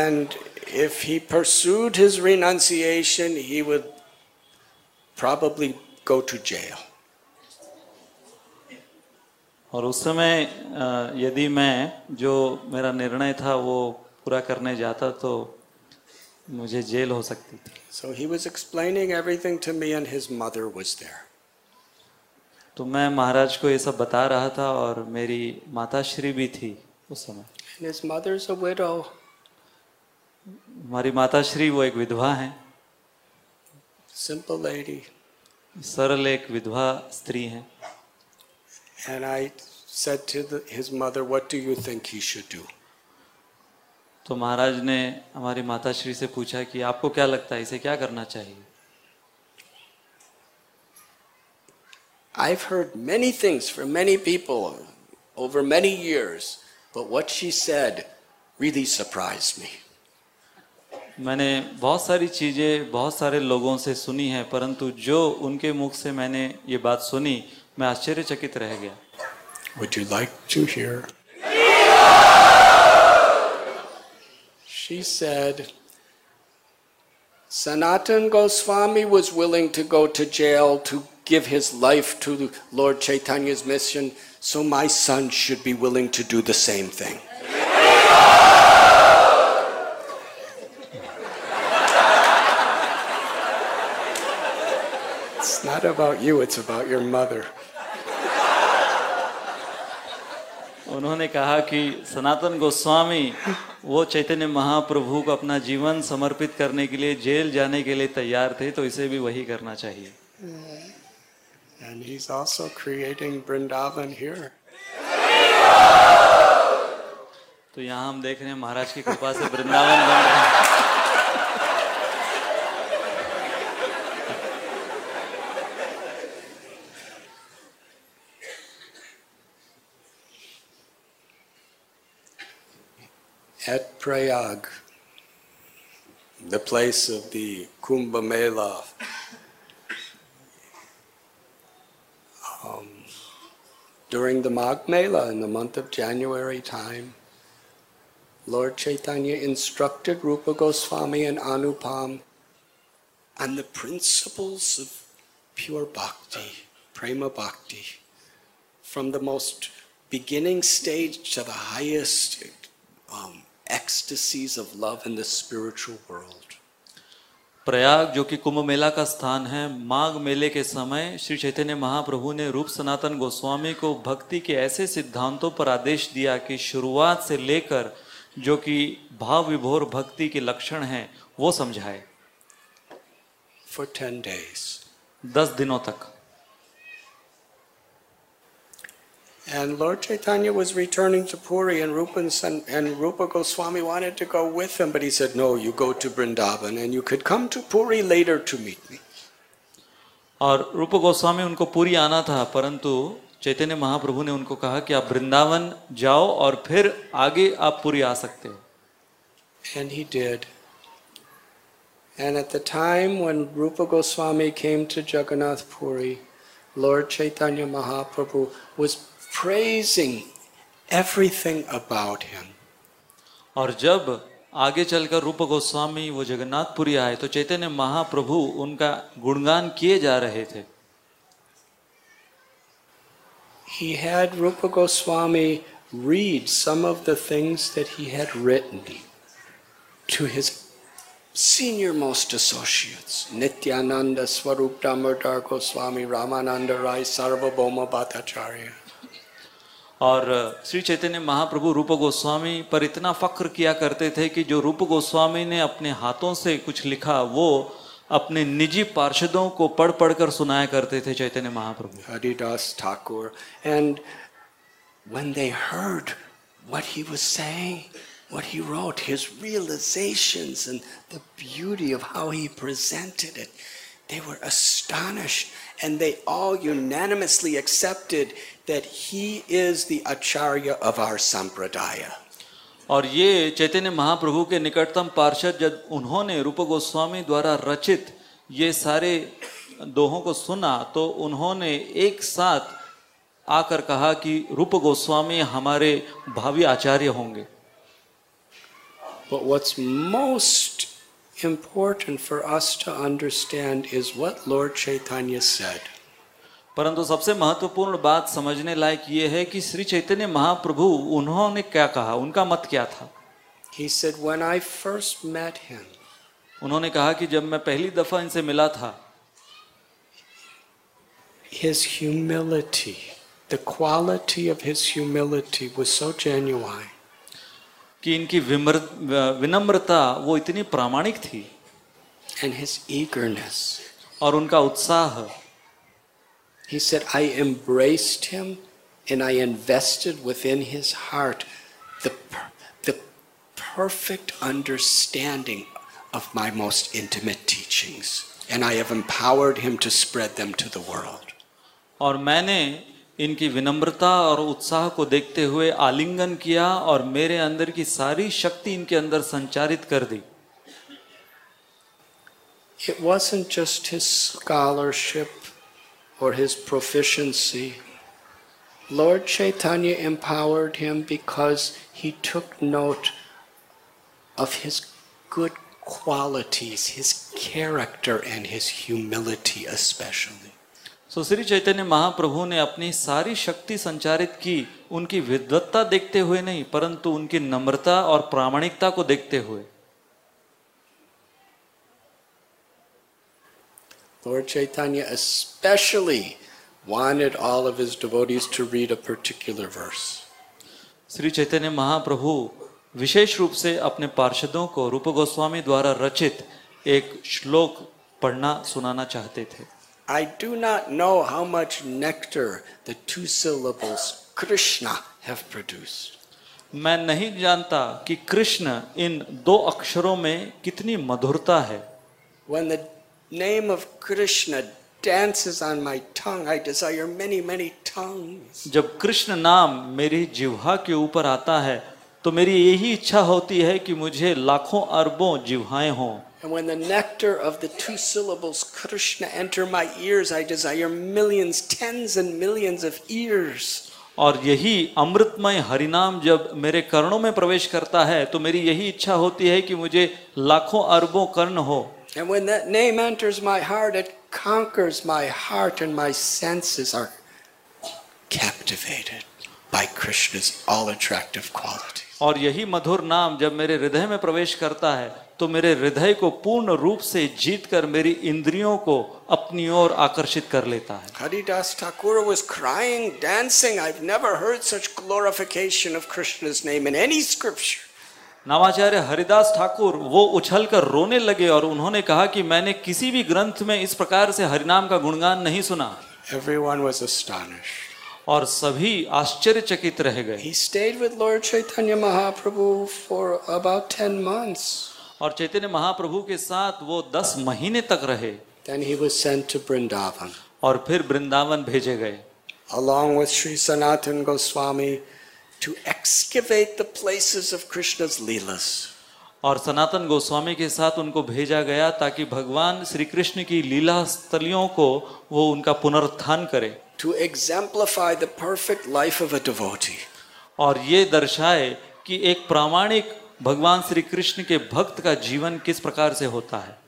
Speaker 1: And if he pursued his renunciation, he would probably go to jail.
Speaker 2: और उस समय अ, यदि मैं जो मेरा निर्णय था वो पूरा करने जाता तो मुझे जेल हो सकती थी.
Speaker 1: So he was explaining everything to me, and his mother was there.
Speaker 2: तो मैं महाराज को ये सब बता रहा था और मेरी माताश्री भी थी उस समय.
Speaker 1: And his mother's a widow.
Speaker 2: हमारी माताश्री वो एक विधवा हैं,
Speaker 1: Simple lady.
Speaker 2: सरल एक विधवा स्त्री हैं.
Speaker 1: And I said to the, his mother, what do you think he should do?
Speaker 2: तो महाराज ने हमारी माताश्री से पूछा कि आपको क्या लगता है इसे क्या करना चाहिए.
Speaker 1: I've heard many things from many people over many years, but what she said really surprised me.
Speaker 2: मैंने बहुत सारी चीज़ें बहुत सारे लोगों से सुनी हैं, परंतु जो उनके मुख से मैंने ये बात सुनी मैं आश्चर्यचकित रह गया.
Speaker 1: Would you like to hear? She said, Sanatan Goswami was willing to go to jail to give his life to Lord Chaitanya's mission, so my son should be willing to do the same thing. It's not about you, it's about your mother.
Speaker 2: उन्होंने कहा कि सनातन गोस्वामी वो चैतन्य महाप्रभु को अपना जीवन समर्पित करने के लिए जेल जाने के लिए तैयार थे, तो इसे भी वही करना चाहिए.
Speaker 1: And he's also creating Vrindavan here.
Speaker 2: तो यहाँ हम देख रहे हैं महाराज की कृपा से वृंदावन बन रहा है.
Speaker 1: At Prayag, the place of the Kumbh Mela, um, during the Magh Mela in the month of January time, Lord Chaitanya instructed Rupa Goswami and Anupam on the principles of pure bhakti, prema bhakti, from the most beginning stage to the highest um, ecstasies of love in the spiritual world.
Speaker 2: Prayag जो कि कुंभ मेला का स्थान है, माघ मेले के समय श्री चैतन्य महाप्रभु ने रूप सनातन गोस्वामी को भक्ति के ऐसे सिद्धांतों पर आदेश दिया कि शुरुआत से लेकर जो कि भाव विभोर भक्ति के लक्षण हैं वो समझाए.
Speaker 1: For ten days.
Speaker 2: दस दिनों तक.
Speaker 1: And Lord Chaitanya was returning to Puri, and Rupa and, and Rupa Goswami wanted to go with him, but he said, no, you go to Vrindavan and you could come to Puri later to meet me.
Speaker 2: और रूप गोस्वामी उनको पुरी आना था, परंतु चैतन्य महाप्रभु ने उनको कहा कि आप वृंदावन जाओ और फिर आगे आप पुरी आ सकते हो.
Speaker 1: And he did. And at the time when Rupa Goswami came to Jagannath Puri, Lord Chaitanya Mahaprabhu was praising everything about him.
Speaker 2: और जब आगे चलकर रूप गोस्वामी वो जगन्नाथपुरी आए तो चैतन्य महाप्रभु उनका गुणगान किए जा रहे थे.
Speaker 1: He had Rupa Goswami read some of the things that he had written to his senior most associates, Nityananda, Swarup Damodar Goswami, Ramananda Rai, Sarvabhauma Bhattacharya.
Speaker 2: और श्री चैतन्य महाप्रभु रूप गोस्वामी पर इतना फक्र किया करते थे कि जो रूप गोस्वामी ने अपने हाथों से कुछ लिखा वो अपने निजी पार्षदों को पढ़ पढ़कर सुनाया करते थे Chaitanya Mahaprabhu.
Speaker 1: Haridas Thakur. And when they heard what he was saying, what he wrote, his realizations and the beauty of how he presented it, they were astonished, and they all unanimously accepted that he is the Acharya of our Sampradaya.
Speaker 2: और ये चैतन्य महाप्रभु के निकटतम पार्षद जब उन्होंने रूप गोस्वामी द्वारा रचित ये सारे दोहों को सुना तो उन्होंने एक साथ आकर कहा कि रूप गोस्वामी हमारे भावी आचार्य होंगे.
Speaker 1: But what's most important for us to understand is what Lord Chaitanya said.
Speaker 2: परंतु सबसे महत्वपूर्ण बात समझने लायक ये है कि श्री चैतन्य महाप्रभु उन्होंने क्या कहा, उनका मत क्या था.
Speaker 1: He said, when I first met him,
Speaker 2: उन्होंने कहा कि जब मैं पहली दफा इनसे मिला था,
Speaker 1: his humility, the quality of his humility was so genuine.
Speaker 2: कि इनकी विनम्रता वो इतनी प्रामाणिक थी.
Speaker 1: And his eagerness.
Speaker 2: और उनका उत्साह.
Speaker 1: He said, I embraced him and I invested within his heart the, the perfect understanding of my most intimate teachings. And I have empowered him to spread them to the world.
Speaker 2: और मैंने इनकी विनम्रता और उत्साह को देखते हुए आलिंगन किया और मेरे अंदर की सारी शक्ति इनके अंदर संचारित कर दी.
Speaker 1: It wasn't just his scholarship or his proficiency. Lord Chaitanya empowered him because he took note of his good qualities, his character and his humility especially.
Speaker 2: So Shri Chaitanya Mahaprabhu ने अपनी सारी शक्ति संचारित की उनकी विद्वत्ता देखते हुए नहीं, परंतु उनकी नम्रता और प्रामाणिकता को देखते हुए.
Speaker 1: Lord Chaitanya especially wanted all of his devotees to read a particular verse.
Speaker 2: Shri Chaitanya Mahaprabhu विशेष रूप से अपने पार्षदों को रूप गोस्वामी द्वारा रचित एक श्लोक पढ़ना सुनाना चाहते थे.
Speaker 1: I do not know how much nectar the two syllables Krishna have produced.
Speaker 2: मैं नहीं जानता कि कृष्ण इन दो अक्षरों में कितनी मधुरता है.
Speaker 1: When the name of Krishna dances on my tongue, I desire many, many tongues.
Speaker 2: जब कृष्ण नाम मेरी जिह्वा के ऊपर आता है तो मेरी यही इच्छा होती है कि मुझे लाखों अरबों जिह्वाएं हों.
Speaker 1: And when the nectar of the two syllables Krishna enter my ears, I desire millions, tens and millions of ears.
Speaker 2: और यही अमृतमय हरिनाम जब मेरे कर्णों में प्रवेश करता है तो मेरी यही इच्छा होती है कि मुझे लाखों अरबों कर्ण हो.
Speaker 1: And when that name enters my heart, it conquers my heart and my senses are captivated by Krishna's all attractive qualities.
Speaker 2: और यही मधुर नाम जब मेरे हृदय में प्रवेश करता है तो मेरे हृदय को पूर्ण रूप से जीतकर मेरी इंद्रियों को अपनी ओर आकर्षित कर लेता है.
Speaker 1: Haridas Thakur was crying, dancing. I've never heard such glorification of Krishna's name in any scripture.
Speaker 2: नामाचार्य Haridas Thakur वो उछलकर रोने लगे और उन्होंने कहा कि मैंने किसी भी ग्रंथ में इस प्रकार से हरिनाम का गुणगान नहीं सुना.
Speaker 1: Everyone was astonished.
Speaker 2: और सभी आश्चर्यचकित रह गए.
Speaker 1: He stayed with Lord Chaitanya Mahaprabhu for about ten months.
Speaker 2: और चैतन्य महाप्रभु के साथ वो दस महीने तक रहे.
Speaker 1: Then he was sent to Vrindavan.
Speaker 2: और फिर वृंदावन भेजे गए.
Speaker 1: Along with Sri Sanatana Goswami to excavate the places of Krishna's leelas.
Speaker 2: और सनातन गोस्वामी के साथ उनको भेजा गया ताकि भगवान श्री कृष्ण की लीला स्थलियों को वो उनका पुनरुत्थान करे.
Speaker 1: To exemplify the perfect life of a devotee.
Speaker 2: और ये दर्शाए कि एक प्रामाणिक भगवान श्री कृष्ण के भक्त का जीवन किस प्रकार से होता है.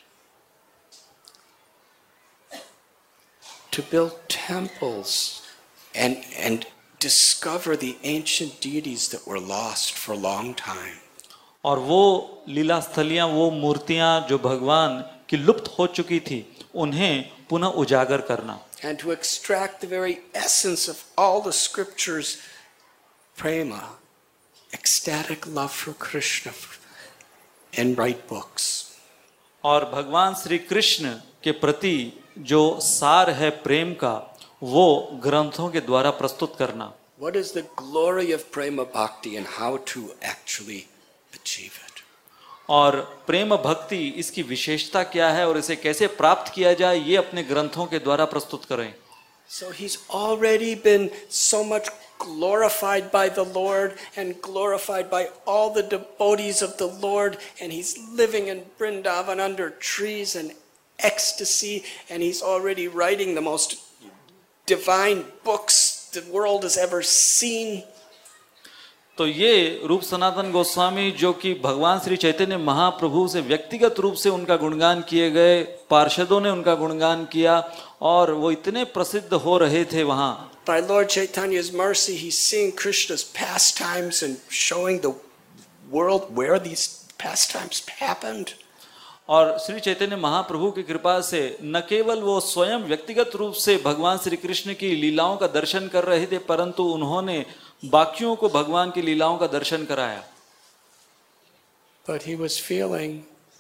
Speaker 1: To build temples and and discover the ancient deities that were lost for a long time.
Speaker 2: और वो लीला स्थलियां, वो मूर्तियां जो भगवान की लुप्त हो चुकी थी उन्हें पुनः उजागर करना.
Speaker 1: And to extract the very essence of all the scriptures, prema, ecstatic love for Krishna, and write books.
Speaker 2: और भगवान श्री कृष्ण के प्रति जो सार है प्रेम का वो ग्रंथों के द्वारा प्रस्तुत करना.
Speaker 1: What is the glory of prema bhakti and how to actually achieve it?
Speaker 2: और प्रेम भक्ति इसकी विशेषता क्या है और इसे कैसे प्राप्त किया जाए ये अपने ग्रंथों के द्वारा प्रस्तुत करें.
Speaker 1: So he's already been so much glorified by the Lord and glorified by all the devotees of the Lord, and he's living in Vrindavan under trees and ecstasy, and he's already writing the most divine books the world has ever seen.
Speaker 2: तो ये रूप सनातन गोस्वामी जो कि भगवान श्री चैतन्य महाप्रभु से व्यक्तिगत रूप से उनका गुणगान किए गए, पार्षदों ने उनका गुणगान किया और वो इतने प्रसिद्ध हो रहे थे वहां।
Speaker 1: By Lord Chaitanya's mercy, he's seeing Krishna's pastimes and showing the world where these pastimes happened.
Speaker 2: और श्री चैतन्य महाप्रभु की कृपा से न केवल वो स्वयं व्यक्तिगत रूप से भगवान श्री कृष्ण की लीलाओं का दर्शन कर रहे थे, परंतु उन्होंने बाकियों को भगवान की लीलाओं का दर्शन कराया।
Speaker 1: But he was feeling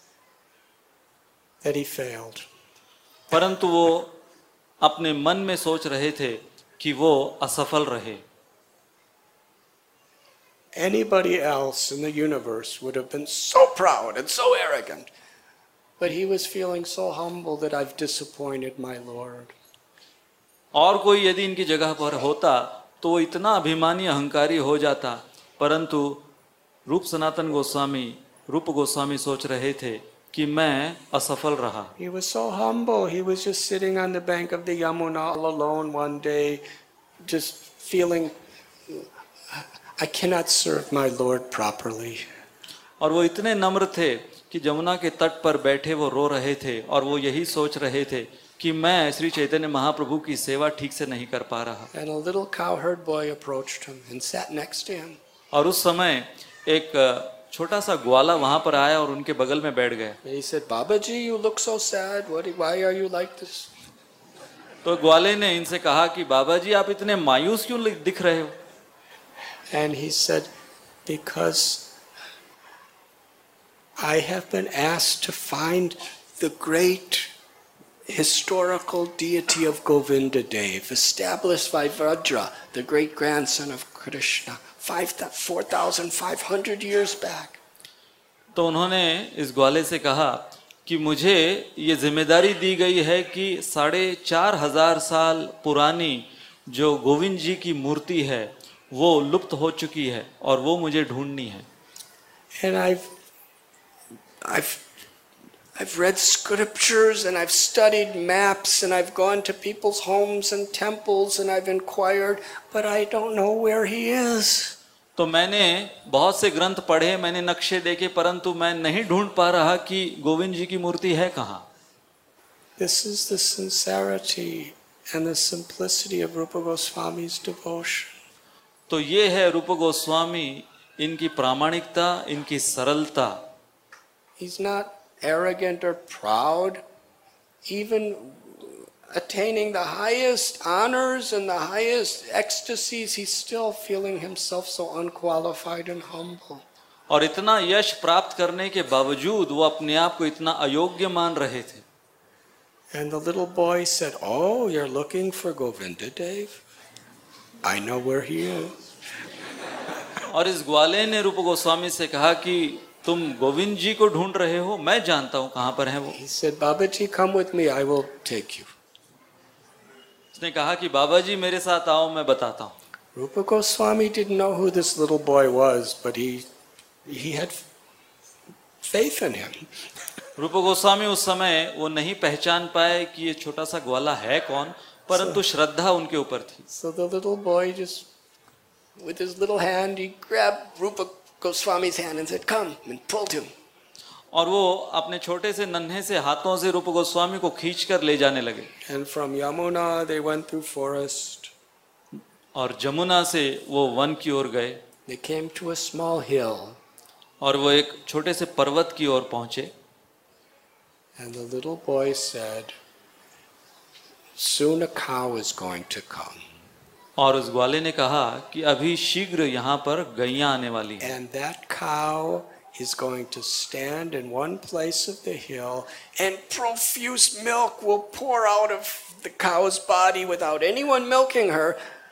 Speaker 1: that he failed.
Speaker 2: परंतु वो अपने मन में सोच रहे थे कि वो असफल रहे।
Speaker 1: Anybody else in the universe would have been so proud and so arrogant. But he was feeling so humble that I've disappointed my Lord.
Speaker 2: और कोई यदि इनकी जगह पर होता तो वो इतना अभिमानी अहंकारी हो जाता, परंतु रूप सनातन गोस्वामी रूप गोस्वामी सोच रहे थे कि मैं असफल रहा।
Speaker 1: He was so humble. He was just sitting on the bank of the Yamuna all alone one day, just feeling I cannot serve my Lord properly.
Speaker 2: और वो इतने नम्र थे कि जमुना के तट पर बैठे वो रो रहे थे और वो यही सोच रहे थे कि मैं श्री चैतन्य महाप्रभु की सेवा ठीक से नहीं कर पा रहा।
Speaker 1: And a little cowherd boy approached him and sat next to him.
Speaker 2: और उस समय एक छोटा सा ग्वाला वहां पर आया और उनके बगल में बैठ गया।
Speaker 1: And he said, Babaji, you look so sad. What, why are you like this?
Speaker 2: तो ग्वाले ने इनसे कहा कि बाबा जी आप इतने मायूस क्यों दिख रहे हो?
Speaker 1: And he said, because I have been asked to find the great historical deity of Govinda Dev, established by Vajra, the great grandson of Krishna, four thousand five hundred years back.
Speaker 2: तो उन्होंने इस ग्वाले से कहा कि मुझे ये जिम्मेदारी दी गई है कि साढ़े चार हजार साल पुरानी जो गोविंद जी की मूर्ति है वो लुप्त हो चुकी है और वो मुझे ढूंढनी है।
Speaker 1: And I've, I've, I've read scriptures and I've studied maps and I've gone to people's homes and temples and I've inquired, but I don't know where he is.
Speaker 2: तो मैंने बहुत से ग्रंथ पढ़े, मैंने नक्शे देखे, परंतु मैं नहीं ढूंढ पा रहा कि गोविंद जी की मूर्ति है कहाँ।
Speaker 1: This is the sincerity and the simplicity of Rupa Goswami's devotion.
Speaker 2: तो ये है रूप गोस्वामी, इनकी प्रामाणिकता, इनकी सरलता।
Speaker 1: He's not arrogant or proud, even attaining the highest honors and the highest ecstasies, he's still feeling himself so unqualified and humble.
Speaker 2: और इतना यश प्राप्त करने के बावजूद वो अपने आप को इतना अयोग्य मान रहे थे।
Speaker 1: And the little boy said, "Oh, you're looking for Govinda Dev? I know where he is."
Speaker 2: और इस ग्वाले ने रूप गोस्वामी से कहा कि तुम गोविंद जी को ढूंढ रहे हो, मैं जानता हूँ कहाँ पर है वो।
Speaker 1: He said, "Babaji, come with me. I will take you."
Speaker 2: उसने कहा कि बाबा जी मेरे साथ आओ, मैं बताता हूँ।
Speaker 1: Rupa Goswami didn't know who this little boy was, but he he had faith in him.
Speaker 2: रूप गोस्वामी उस समय वो नहीं पहचान पाए कि ये छोटा सा ग्वाला है कौन, परंतु श्रद्धा उनके ऊपर थी।
Speaker 1: So the little boy just, with his little hand, he grabbed Rupa Goswami's hand and said, "Come," and pulled him.
Speaker 2: और वो अपने छोटे से नन्हे से हाथों से रूप गोस्वामी को खींचकर ले जाने लगे।
Speaker 1: And from Yamuna they went through forest.
Speaker 2: और जमुना से वो वन की ओर गए।
Speaker 1: They came to a small hill.
Speaker 2: और वो एक छोटे से पर्वत की ओर पहुंचे।
Speaker 1: And the little boy said, "Soon a cow is going to come."
Speaker 2: और उस ग्वाले ने कहा कि अभी शीघ्र यहाँ पर गैया आने वाली है।
Speaker 1: And that cow is going to stand in one place of the hill, and profuse milk will pour out of the cow's body without anyone milking her,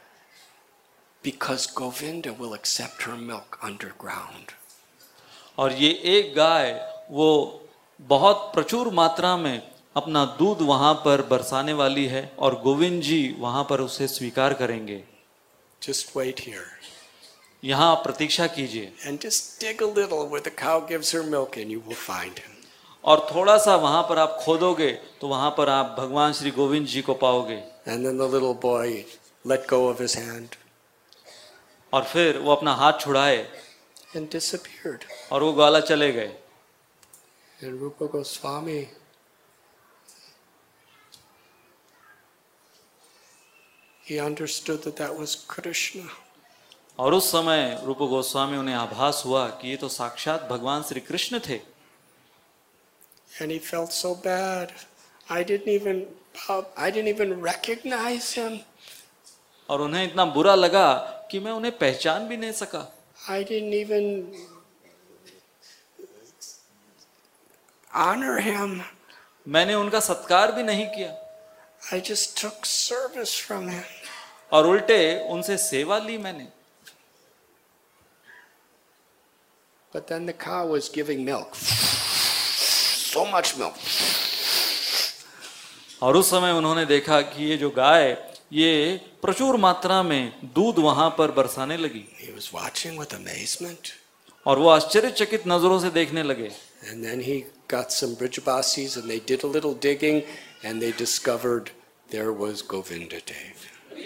Speaker 1: because Govinda will accept her milk underground.
Speaker 2: और ये एक गाय वो बहुत प्रचुर मात्रा में अपना दूध वहां पर बरसाने वाली है और गोविंद जी वहां पर उसे स्वीकार करेंगे।
Speaker 1: Just wait here.
Speaker 2: यहाँ प्रतीक्षा कीजिए।
Speaker 1: And just dig a little where the cow gives her milk and you will find him.
Speaker 2: और थोड़ा सा वहां पर आप खोदोगे तो वहां पर आप भगवान श्री गोविंद जी को पाओगे।
Speaker 1: And then the little boy let go of his hand.
Speaker 2: और फिर वो अपना हाथ छुड़ाए
Speaker 1: and disappeared.
Speaker 2: और वो ग्वाला चले गए.
Speaker 1: And Rupa Goswami he understood that that was Krishna.
Speaker 2: और उस समय रूप गोस्वामी उन्हें आभास हुआ कि ये तो साक्षात भगवान श्री कृष्ण थे.
Speaker 1: And he felt so bad. I didn't even I didn't even recognize him.
Speaker 2: और उन्हें इतना बुरा लगा कि मैं उन्हें पहचान भी नहीं सका.
Speaker 1: I didn't even honor him.
Speaker 2: मैंने उनका सत्कार भी नहीं किया.
Speaker 1: I just took service from him.
Speaker 2: और उल्टे उनसे सेवा ली मैंने.
Speaker 1: But then the cow was giving milk. So much milk.
Speaker 2: और उस समय उन्होंने देखा कि ये जो गाय ये प्रचुर मात्रा में दूध वहां पर बरसाने लगी.
Speaker 1: He was watching with amazement.
Speaker 2: और वो आश्चर्यचकित नजरों से देखने लगे.
Speaker 1: And then he got some Brijbasis and they did a little digging and they discovered there was Govinda Dev.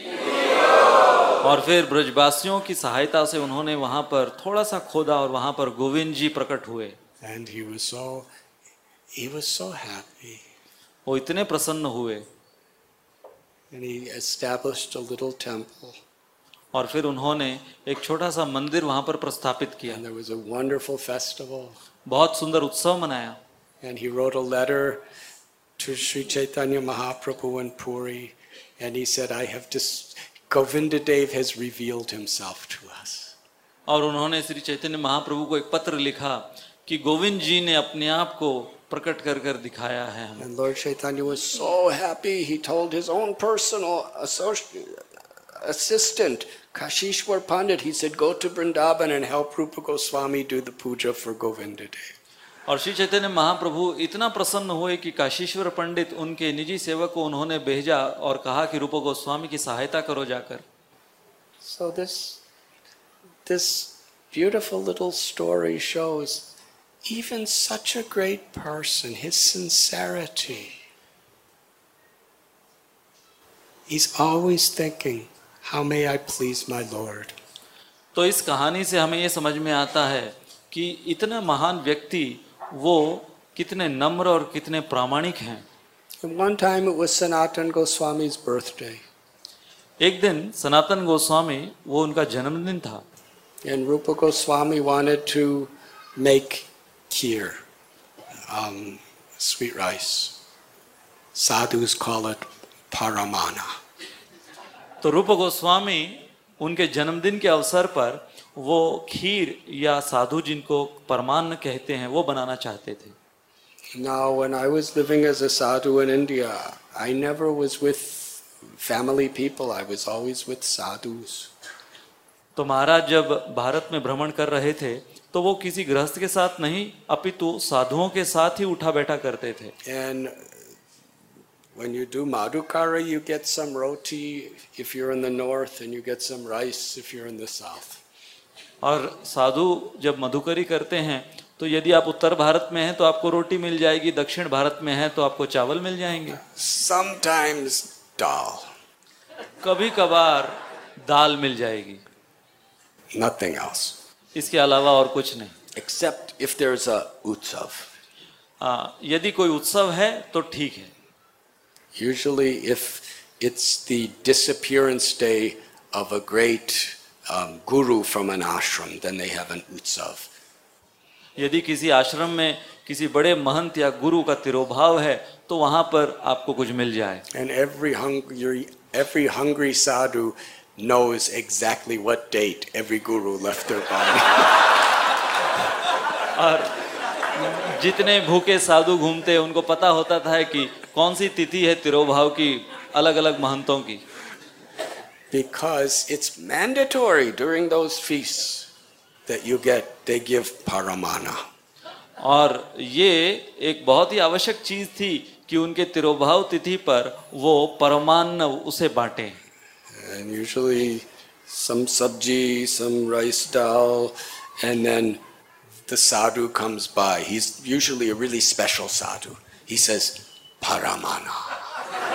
Speaker 2: और फिर ब्रजवासियों की सहायता से उन्होंने वहां पर थोड़ा सा खोदा और वहां पर गोविंद जी प्रकट हुए.
Speaker 1: And he was so he was so happy.
Speaker 2: वो इतने प्रसन्न हुए.
Speaker 1: And he established a little temple.
Speaker 2: और फिर उन्होंने एक छोटा सा मंदिर वहां पर प्रस्थापित किया.
Speaker 1: And there was a wonderful festival.
Speaker 2: बहुत सुंदर उत्सव मनाया.
Speaker 1: And he wrote a letter to Sri Chaitanya Mahaprabhu in Puri, and he said, I have just, Govinda Dev has revealed himself to us.
Speaker 2: और उन्होंने श्री चैतन्य महाप्रभु को एक पत्र लिखा कि गोविंद जी ने अपने आप को प्रकट कर कर दिखाया है हमें.
Speaker 1: And Lord Chaitanya was so happy, he told his own personal assistant, Kashishwar Pandit, he said, go to Vrindavan and help Rupa Goswami do the puja for Govinda Dev.
Speaker 2: और श्री चैतन्य महाप्रभु इतना प्रसन्न हुए कि काशीश्वर पंडित उनके निजी सेवक को उन्होंने भेजा और कहा कि रूप गोस्वामी की सहायता करो जाकर.
Speaker 1: So this this beautiful little story shows even such a great person, his sincerity. He's always thinking, how may I please my Lord?
Speaker 2: तो इस कहानी से हमें ये समझ में आता है कि इतना महान व्यक्ति वो कितने नम्र और कितने प्रामाणिक हैं.
Speaker 1: And one time it was Sanatan Goswami's birthday.
Speaker 2: एक दिन सनातन गोस्वामी वो उनका जन्मदिन था.
Speaker 1: And Rupa Goswami wanted to make kheer, um, sweet rice. Sadhus call it paramana.
Speaker 2: तो रूप गोस्वामी उनके जन्मदिन के अवसर पर वो खीर या साधु जिनको परमान कहते हैं वो बनाना चाहते थे.
Speaker 1: Now when I was living as a sadhu in India, I never was with family people, I was always with sadhus.
Speaker 2: तो महाराज जब भारत में भ्रमण कर रहे थे तो वो किसी गृहस्थ के साथ नहीं अपितु साधुओं के साथ ही उठा बैठा करते थे.
Speaker 1: And when you do madhukara, you get some roti if you're in the north and you get some rice if you're in the south.
Speaker 2: और साधु जब मधुकरी करते हैं तो यदि आप उत्तर भारत में हैं तो आपको रोटी मिल जाएगी, दक्षिण भारत में हैं तो आपको चावल मिल जाएंगे.
Speaker 1: Sometimes dal.
Speaker 2: कभी कभार दाल मिल जाएगी.
Speaker 1: Nothing else.
Speaker 2: इसके अलावा और कुछ नहीं.
Speaker 1: Except if there's a utsav.
Speaker 2: आ, यदि कोई उत्सव है तो ठीक है.
Speaker 1: Usually if it's the disappearance day of a great um, guru from an ashram, then they have an utsav.
Speaker 2: यदि किसी आश्रम में किसी बड़े महंत या गुरु का तिरोभाव है तो वहां पर आपको कुछ मिल जाए.
Speaker 1: And every hungry, every hungry sadhu knows exactly what date every guru left their body.
Speaker 2: और जितने भूखे साधु घूमते उनको पता होता था कि कौन सी तिथि है तिरोभाव की अलग अलग महंतों की.
Speaker 1: Because it's mandatory during those feasts that you get, they give paramana.
Speaker 2: और ये एक बहुत ही आवश्यक चीज थी कि उनके तिरोभाव तिथि पर वो परमान्न उसे बांटे.
Speaker 1: And usually some sabji, some rice dal, and then the sadhu comes by. He's usually a really special sadhu. He says, paramana.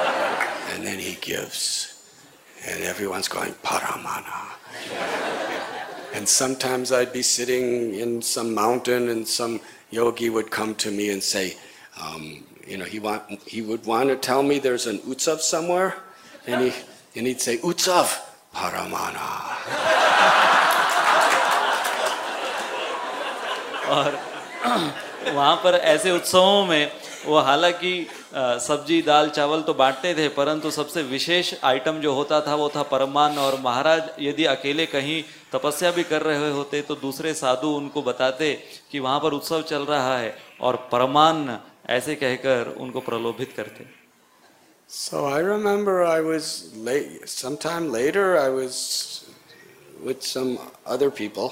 Speaker 1: And then he gives. And everyone's going, paramana. And sometimes I'd be sitting in some mountain and some yogi would come to me and say, um, you know, he want he would want to tell me there's an utsav somewhere, and he and he'd say, Utsav Paramana.
Speaker 2: और वहाँ पर ऐसे उत्सवों में वो हालांकि सब्जी दाल चावल तो बांटते थे, परंतु सबसे विशेष आइटम जो होता था वो था परमान। और महाराज यदि अकेले कहीं तपस्या भी कर रहे होते तो दूसरे साधु उनको बताते कि वहाँ पर उत्सव चल रहा है, और परमान ऐसे कहकर उनको प्रलोभित करते।
Speaker 1: So I remember I was late, sometime later I was with some other people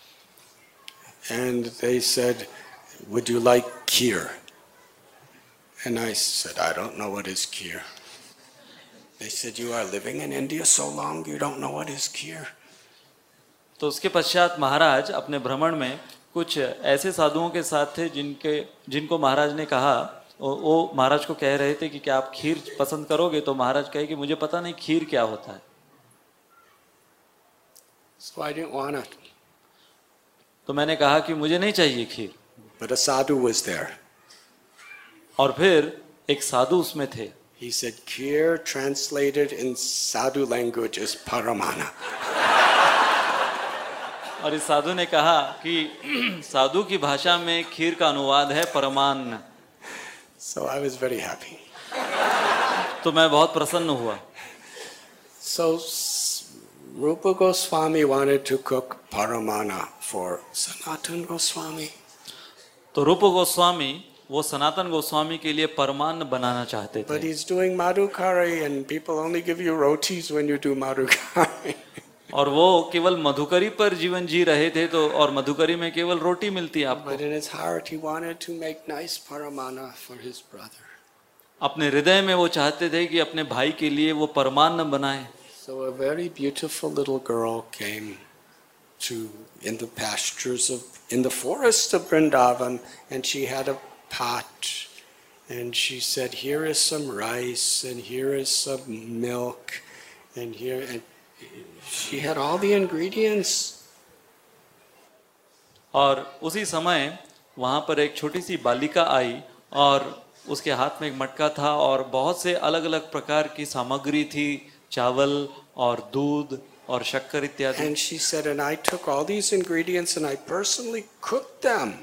Speaker 1: and they said, would you like kheer? And I said, I don't know what is kheer. They said, you are living in India so long, you don't know what is kheer?
Speaker 2: तो उसके पश्चात महाराज अपने भ्रमण में कुछ ऐसे साधुओं के साथ थे जिनके जिनको महाराज ने कहा, वो महाराज को कह रहे थे कि क्या आप खीर पसंद करोगे? तो महाराज कहे कि मुझे पता नहीं खीर क्या होता है।
Speaker 1: So I didn't want it.
Speaker 2: तो मैंने कहा कि मुझे नहीं चाहिए खीर।
Speaker 1: But a sadhu was there.
Speaker 2: और फिर एक साधु उसमें थे।
Speaker 1: He said, kheer translated in sadhu language is paramana.
Speaker 2: और इस साधु ने कहा कि साधु की भाषा में खीर का अनुवाद है Parman.
Speaker 1: So I was very happy.
Speaker 2: तो मैं बहुत प्रसन्न हुआ।
Speaker 1: So Rupa Goswami wanted to cook paramana for Sanatan Goswami.
Speaker 2: तो रूप गोस्वामी वो सनातन गोस्वामी के लिए परमान बनाना चाहते थे।
Speaker 1: But he's doing madhukari and people only give you rotis when you do madhukari.
Speaker 2: और वो केवल मधुकरी पर जीवन जी रहे थे, तो और मधुकरी में केवल रोटी मिलती है आपको।
Speaker 1: But in his heart he wanted to make nice paramana for his brother.
Speaker 2: अपने हृदय में वो चाहते थे कि अपने भाई के लिए वो परमान बनाए।
Speaker 1: So a very beautiful little girl came to in the pastures of in the forest of Vrindavan, and she had a pot, and she said, here is some rice and here is some milk and here, and she had all the ingredients.
Speaker 2: और उसी समय वहाँ पर एक छोटी सी बालिका आई और उसके हाथ में एक मटका था और बहुत से अलग अलग प्रकार की सामग्री थी, चावल और दूध और शक्कर इत्यादि।
Speaker 1: And she said, and I took all these ingredients and I personally cooked them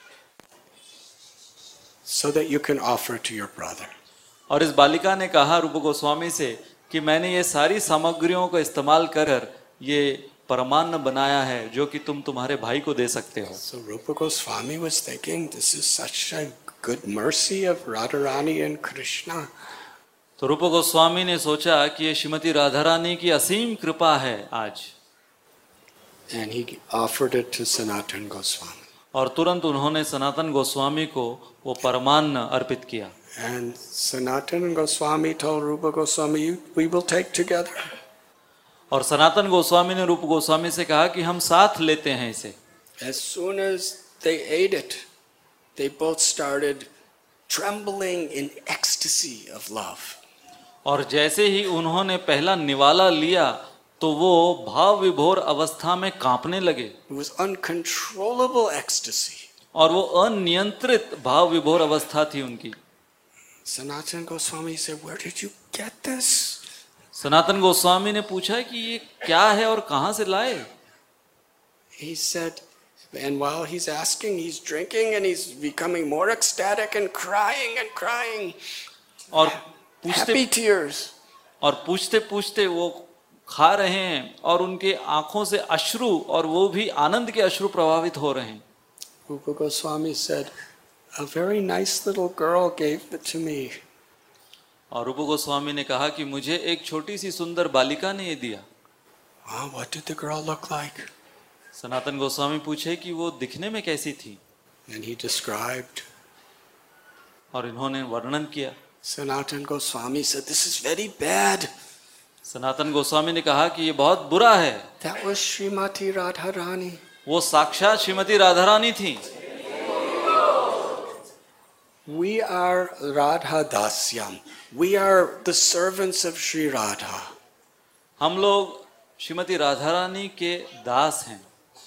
Speaker 1: so that you can offer to your brother.
Speaker 2: और इस बालिका ने कहा रूप गोस्वामी से कि मैंने ये सारी सामग्रियों को इस्तेमाल कर ये परमान बनाया है जो कि तुम तुम्हारे भाई को दे सकते हो।
Speaker 1: So Rupa Goswami was thinking, this is such a good mercy of Radharani and Krishna.
Speaker 2: तो रूप गोस्वामी ने सोचा कि ये श्रीमती राधा रानी की असीम कृपा है आज।
Speaker 1: And he offered it to Sanatan Goswami.
Speaker 2: और तुरंत उन्होंने सनातन गोस्वामी को वो परमान अर्पित किया।
Speaker 1: And Sanatan Goswami told Rupa Goswami, we will take together.
Speaker 2: और सनातन गोस्वामी ने रूप गोस्वामी से कहा कि हम साथ लेते हैं इसे।
Speaker 1: As soon as they ate it, they both started trembling in ecstasy of love.
Speaker 2: और जैसे ही उन्होंने पहला निवाला लिया तो वो भाव विभोर अवस्था में कांपने लगे।
Speaker 1: It was uncontrollable ecstasy.
Speaker 2: और वो अनियंत्रित भाव विभोर अवस्था थी उनकी।
Speaker 1: Sanatan Goswami said, where did you get this?
Speaker 2: Sanatan Goswami ने पूछा कि ये क्या है और कहाँ से लाए?
Speaker 1: He said, and while he's asking, he's drinking and he's becoming more ecstatic and crying and crying.
Speaker 2: और पूछते
Speaker 1: Happy tears.
Speaker 2: और पूछते पूछते वो खा रहे हैं और उनके आंखों से अश्रु और वो भी आनंद के अश्रु प्रभावित हो रहे हैं।
Speaker 1: Rupa Goswami said, a very nice little girl gave it to me.
Speaker 2: और रूप गोस्वामी ने कहा कि मुझे एक छोटी सी सुंदर बालिका ने ये दिया।
Speaker 1: Oh, what did the girl look like?
Speaker 2: Sanatan Goswami पूछे कि वो दिखने में कैसी थी?
Speaker 1: And he described.
Speaker 2: और इन्होंने वर्णन किया।
Speaker 1: Sanatan Goswami said, this is very bad.
Speaker 2: Sanatan Goswami ने कहा कि ये बहुत बुरा है।
Speaker 1: That was Srimati Radharani.
Speaker 2: वो साक्षात श्रीमती राधा रानी थी।
Speaker 1: We are Radha Dasyam. We are the servants of Sri Radha.
Speaker 2: हम लोग श्रीमती राधा रानी के दास हैं।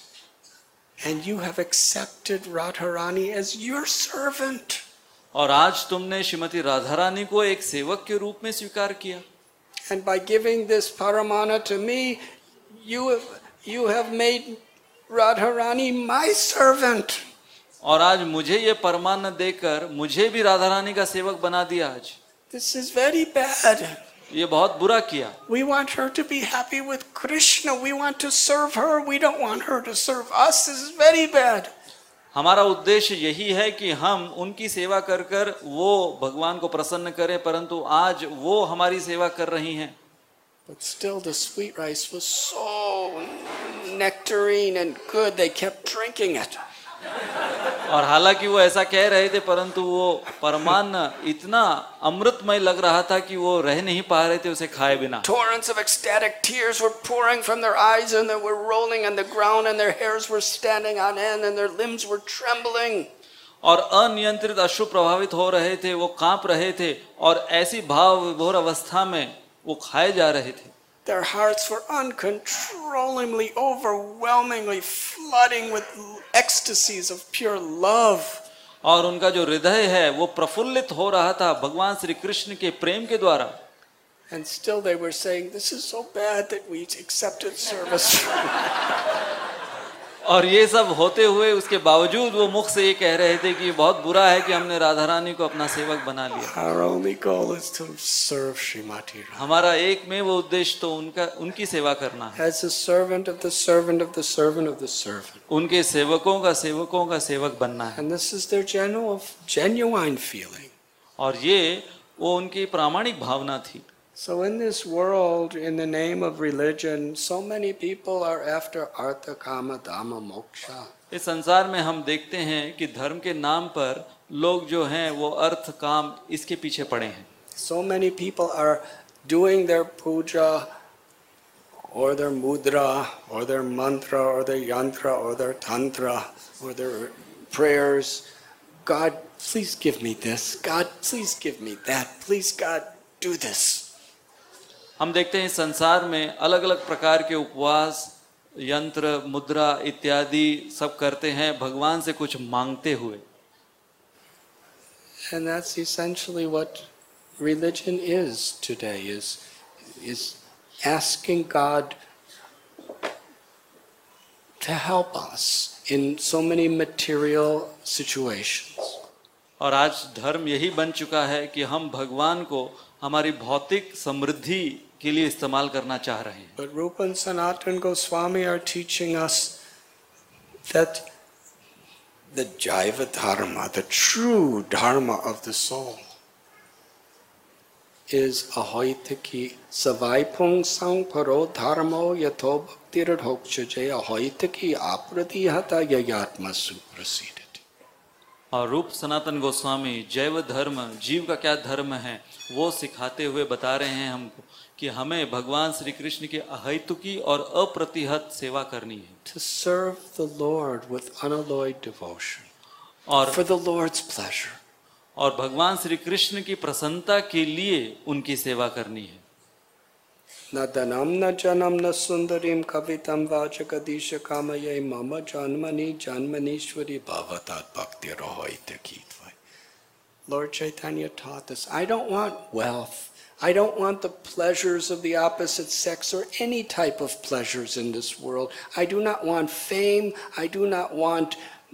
Speaker 1: And you have accepted Radharani as your servant.
Speaker 2: और आज तुमने श्रीमती राधा रानी को एक सेवक के रूप में स्वीकार किया.
Speaker 1: And by giving this paramana to me, you have, you have made Radharani my servant.
Speaker 2: और आज मुझे ये परमान देकर मुझे भी राधा रानी का सेवक बना दिया. आज
Speaker 1: This is very bad.
Speaker 2: ये बहुत बुरा किया.
Speaker 1: We want her to be happy with Krishna. We want to serve her. We don't want her to serve us. This is very bad.
Speaker 2: हमारा उद्देश्य यही है कि हम उनकी सेवा कर कर वो भगवान को प्रसन्न करें, परंतु आज वो हमारी सेवा कर रही हैं.
Speaker 1: But still the sweet rice was so nectarine and good, they kept drinking it.
Speaker 2: और हालांकि वो ऐसा कह रहे थे, परंतु वो परमान इतना अमृतमय लग रहा था कि वो रह नहीं पा रहे थे उसे खाए बिना.
Speaker 1: Torrents of ecstatic tears were pouring from their eyes and they were rolling on the ground and their hairs were standing on end and their limbs were trembling.
Speaker 2: और अनियंत्रित अश्रु प्रभावित हो रहे थे, वो कांप रहे थे और ऐसी भाव विभोर अवस्था में वो खाए जा रहे थे.
Speaker 1: Their hearts were uncontrollably, overwhelmingly flooding with ecstasies of pure love.
Speaker 2: और उनका जो हृदय है वो प्रफुल्लित हो रहा था भगवान श्री कृष्ण के प्रेम के द्वारा.
Speaker 1: And still they were saying, this is so bad that we accepted service.
Speaker 2: और ये सब होते हुए उसके बावजूद वो मुख से ये कह रहे थे कि बहुत बुरा है कि हमने राधा रानी को अपना सेवक बना लिया.
Speaker 1: Our only goal is to serve Srimati Radha.
Speaker 2: हमारा एक में वो उद्देश्य तो उनका उनकी सेवा करना है.
Speaker 1: As a servant of the servant of the servant of the servant.
Speaker 2: उनके सेवकों का सेवकों का सेवक बनना है.
Speaker 1: And this is their genuine, genuine feeling.
Speaker 2: और ये वो उनकी प्रामाणिक भावना थी.
Speaker 1: So in this world, in the name of religion, so many people are after artha, kama, dhamma, moksha.
Speaker 2: इस संसार में हम देखते हैं कि धर्म के नाम पर लोग जो हैं वो अर्थ काम इसके पीछे पड़े हैं.
Speaker 1: So many people are doing their puja or their mudra or their mantra or their yantra or their tantra or their prayers. God, please give me this. God, please give me that. Please, God, do this.
Speaker 2: हम देखते हैं इस संसार में अलग अलग प्रकार के उपवास, यंत्र, मुद्रा इत्यादि सब करते हैं भगवान से कुछ मांगते हुए.
Speaker 1: And that's essentially what religion is today, is, is asking God to help us in so many material situations.
Speaker 2: और आज धर्म यही बन चुका है कि हम भगवान को हमारी भौतिक समृद्धि के लिए इस्तेमाल करना चाह रहे हैं.
Speaker 1: But Rupa and Sanatana Goswami are teaching us that the Jaiva Dharma, the true Dharma of the soul, is ahoitaki savaipung sang paro dharmo yato bhaktiradhokchaje ahoitaki apradihata yayatma suprasidati.
Speaker 2: और रूप सनातन गोस्वामी जैव धर्म, जीव का क्या धर्म है, वो सिखाते हुए बता रहे हैं हमको कि हमें भगवान श्री कृष्ण के अहैतुकी और अप्रतिहत सेवा करनी है.
Speaker 1: To serve the Lord with unalloyed devotion,
Speaker 2: और
Speaker 1: for the Lord's pleasure.
Speaker 2: और भगवान श्री कृष्ण की प्रसन्नता के लिए उनकी सेवा करनी है.
Speaker 1: न धनम न जनम न सुंदरीम कवितम वाचकदीश कामये मम जन्मनि जन्मनीश्वरी भवतात भक्ति रोहितकी. Lord Chaitanya taught us, I don't want wealth. I don't want the pleasures of the opposite sex or any type of pleasures in this world. I do not want fame. I do not want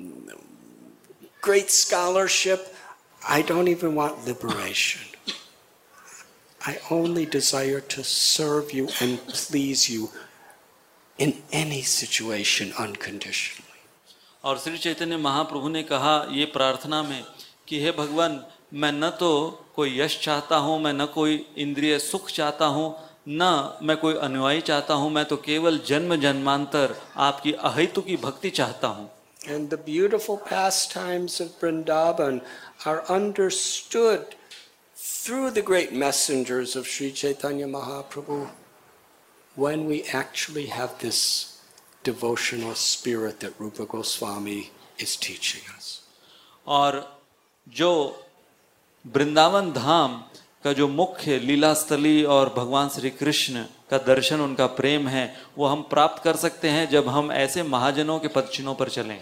Speaker 1: great scholarship. I don't even want liberation. I only desire to serve you and please you in any situation unconditionally.
Speaker 2: और श्री चैतन्य महाप्रभु ने कहा ये प्रार्थना में कि हे भगवान, मैं न तो कोई यश चाहता हूँ, मैं न कोई इंद्रिय सुख चाहता हूँ, न मैं कोई अनुयायी चाहता हूँ, मैं तो केवल जन्म जन्मांतर आपकी अहेतुकी भक्ति चाहता हूँ.
Speaker 1: And the beautiful pastimes of Vrindavan are understood through the great messengers of Sri Chaitanya Mahaprabhu when we actually have this devotional spirit that Rupa Goswami is teaching us.
Speaker 2: और जो वृंदावन धाम का जो मुख्य लीला स्थली और भगवान श्री कृष्ण का दर्शन, उनका प्रेम है, वो हम प्राप्त कर सकते हैं जब हम ऐसे महाजनों के पदचिन्हों पर चलें।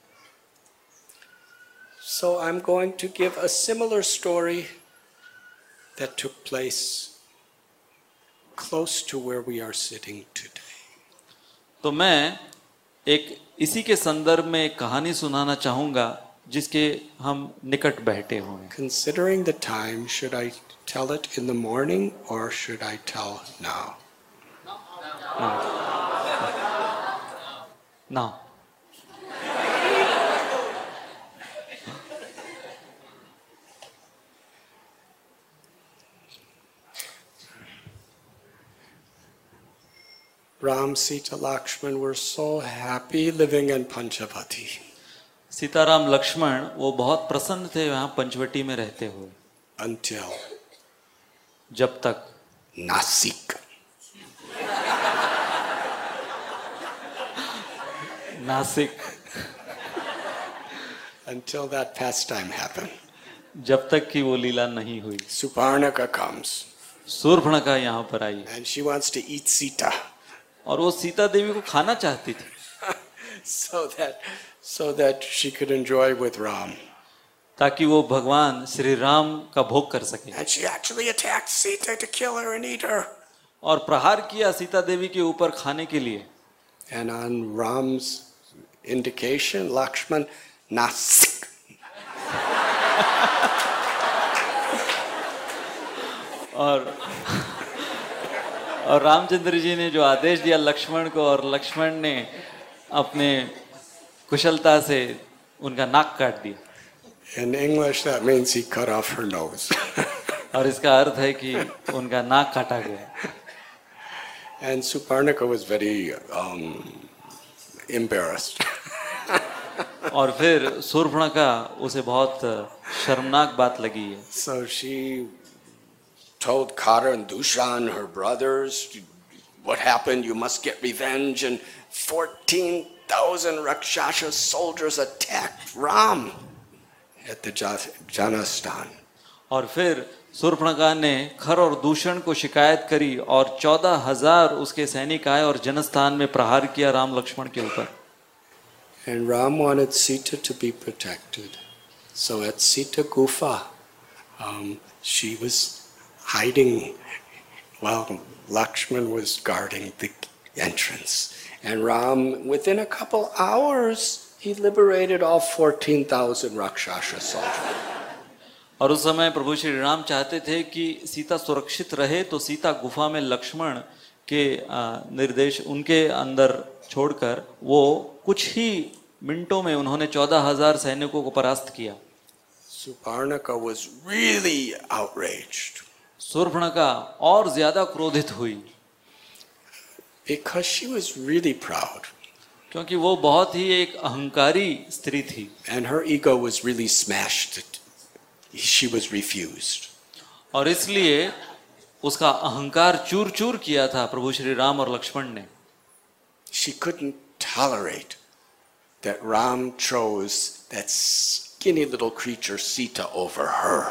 Speaker 1: So I'm going to give a similar story that took place close to where we are sitting today.
Speaker 2: तो मैं एक इसी के संदर्भ में एक कहानी सुनाना चाहूँगा जिसके हम निकट बैठे हुए हैं।
Speaker 1: Considering the time, should I tell it in the morning or should I tell now?
Speaker 2: ना
Speaker 1: Ram, Sita, Lakshman were so happy living in Panchavati.
Speaker 2: Sitaram Lakshman वो बहुत प्रसन्न थे वहाँ पंचवटी में रहते हुए,
Speaker 1: Until
Speaker 2: जब तक
Speaker 1: Nasik.
Speaker 2: Nashik,
Speaker 1: Until that pastime happened.
Speaker 2: जब तक कि वो लीला नहीं हुई।
Speaker 1: Suparnaka comes
Speaker 2: शूर्पणखा यहाँ पर आई
Speaker 1: and she wants to eat Sita.
Speaker 2: और वो सीता देवी को खाना चाहती थी
Speaker 1: so that so that she could enjoy with Ram.
Speaker 2: ताकि वो भगवान श्री राम का भोग कर सके।
Speaker 1: And she actually attacked Sita to kill her and eat her.
Speaker 2: और प्रहार किया सीता देवी के ऊपर खाने के लिए।
Speaker 1: And on Ram's indication, Lakshman Nasik.
Speaker 2: और और रामचंद्र जी ने जो आदेश दिया लक्ष्मण को, और लक्ष्मण ने अपने कुशलता से उनका नाक काट दिया।
Speaker 1: In English, that means he cut off her nose.
Speaker 2: और इसका अर्थ है कि उनका नाक काटा गया।
Speaker 1: And Suparnaka was very um, embarrassed.
Speaker 2: और फिर शूर्पणखा उसे बहुत शर्मनाक बात लगी है।
Speaker 1: So she told Kara and Dushan, her brothers, what happened, you must get revenge, and fourteen thousand Rakshasa soldiers attacked Ram at the Janastan.
Speaker 2: और फिर शूर्पणखा ने खर और दूषण को शिकायत करी और चौदह हजार उसके सैनिक आए और जनस्थान में प्रहार किया राम लक्ष्मण के ऊपर।
Speaker 1: And Ram wanted Sita to be protected. So at Sita Gufa, um, she was hiding while Lakshman was guarding the entrance. And Ram, within a couple hours, he liberated all fourteen thousand Rakshasa soldiers.
Speaker 2: और उस समय प्रभु श्री राम चाहते थे कि सीता सुरक्षित रहे, तो सीता गुफा में लक्ष्मण के निर्देश उनके अंदर छोड़कर वो कुछ ही मिनटों में उन्होंने चौदह हजार सैनिकों को परास्त किया।
Speaker 1: Suparnaka was really outraged.
Speaker 2: Shurpanakha और ज्यादा क्रोधित हुई
Speaker 1: because she was really proud.
Speaker 2: क्योंकि वो बहुत ही एक अहंकारी स्त्री थी।
Speaker 1: And her ego was really smashed. She was refused.
Speaker 2: और इसलिए उसका अहंकार चूर चूर किया था प्रभु श्री राम और लक्ष्मण ने।
Speaker 1: She couldn't tolerate that Ram chose that skinny little creature Sita over her.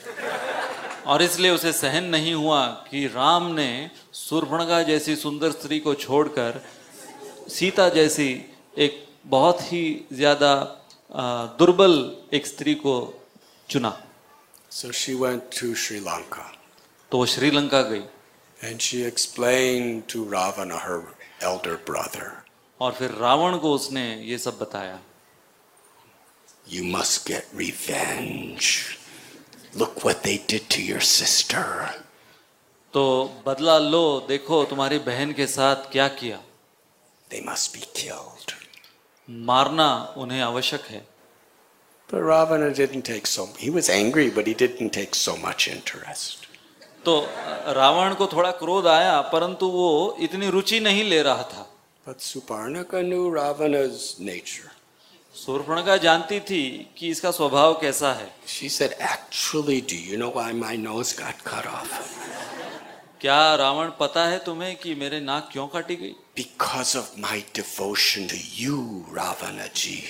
Speaker 2: और इसलिए उसे सहन नहीं हुआ कि राम ने शूर्पणखा जैसी सुंदर स्त्री को छोड़कर सीता जैसी एक बहुत ही ज्यादा दुर्बल एक स्त्री को चुना।
Speaker 1: So she went to Sri Lanka.
Speaker 2: तो वो श्रीलंका गई।
Speaker 1: And she explained to Ravana, her elder brother.
Speaker 2: और फिर रावण को उसने ये सब बताया।
Speaker 1: You must get revenge. Look what they did to your sister.
Speaker 2: तो बदला लो, देखो तुम्हारी बहन के साथ क्या किया।
Speaker 1: They must be killed.
Speaker 2: मारना उन्हें आवश्यक है।
Speaker 1: But Ravana didn't take so. He was angry, but he didn't take so much interest.
Speaker 2: तो रावण को थोड़ा क्रोध आया, परंतु वो इतनी रुचि नहीं ले रहा था।
Speaker 1: But Suparnaka knew Ravana's nature.
Speaker 2: Shurpanakha जानती थी कि इसका स्वभाव कैसा है।
Speaker 1: She said, "Actually, do you know why my nose got cut off?"
Speaker 2: क्या रावण पता है तुम्हें कि मेरे नाक क्यों काटी गई?
Speaker 1: Because of my devotion to you, Ravana ji.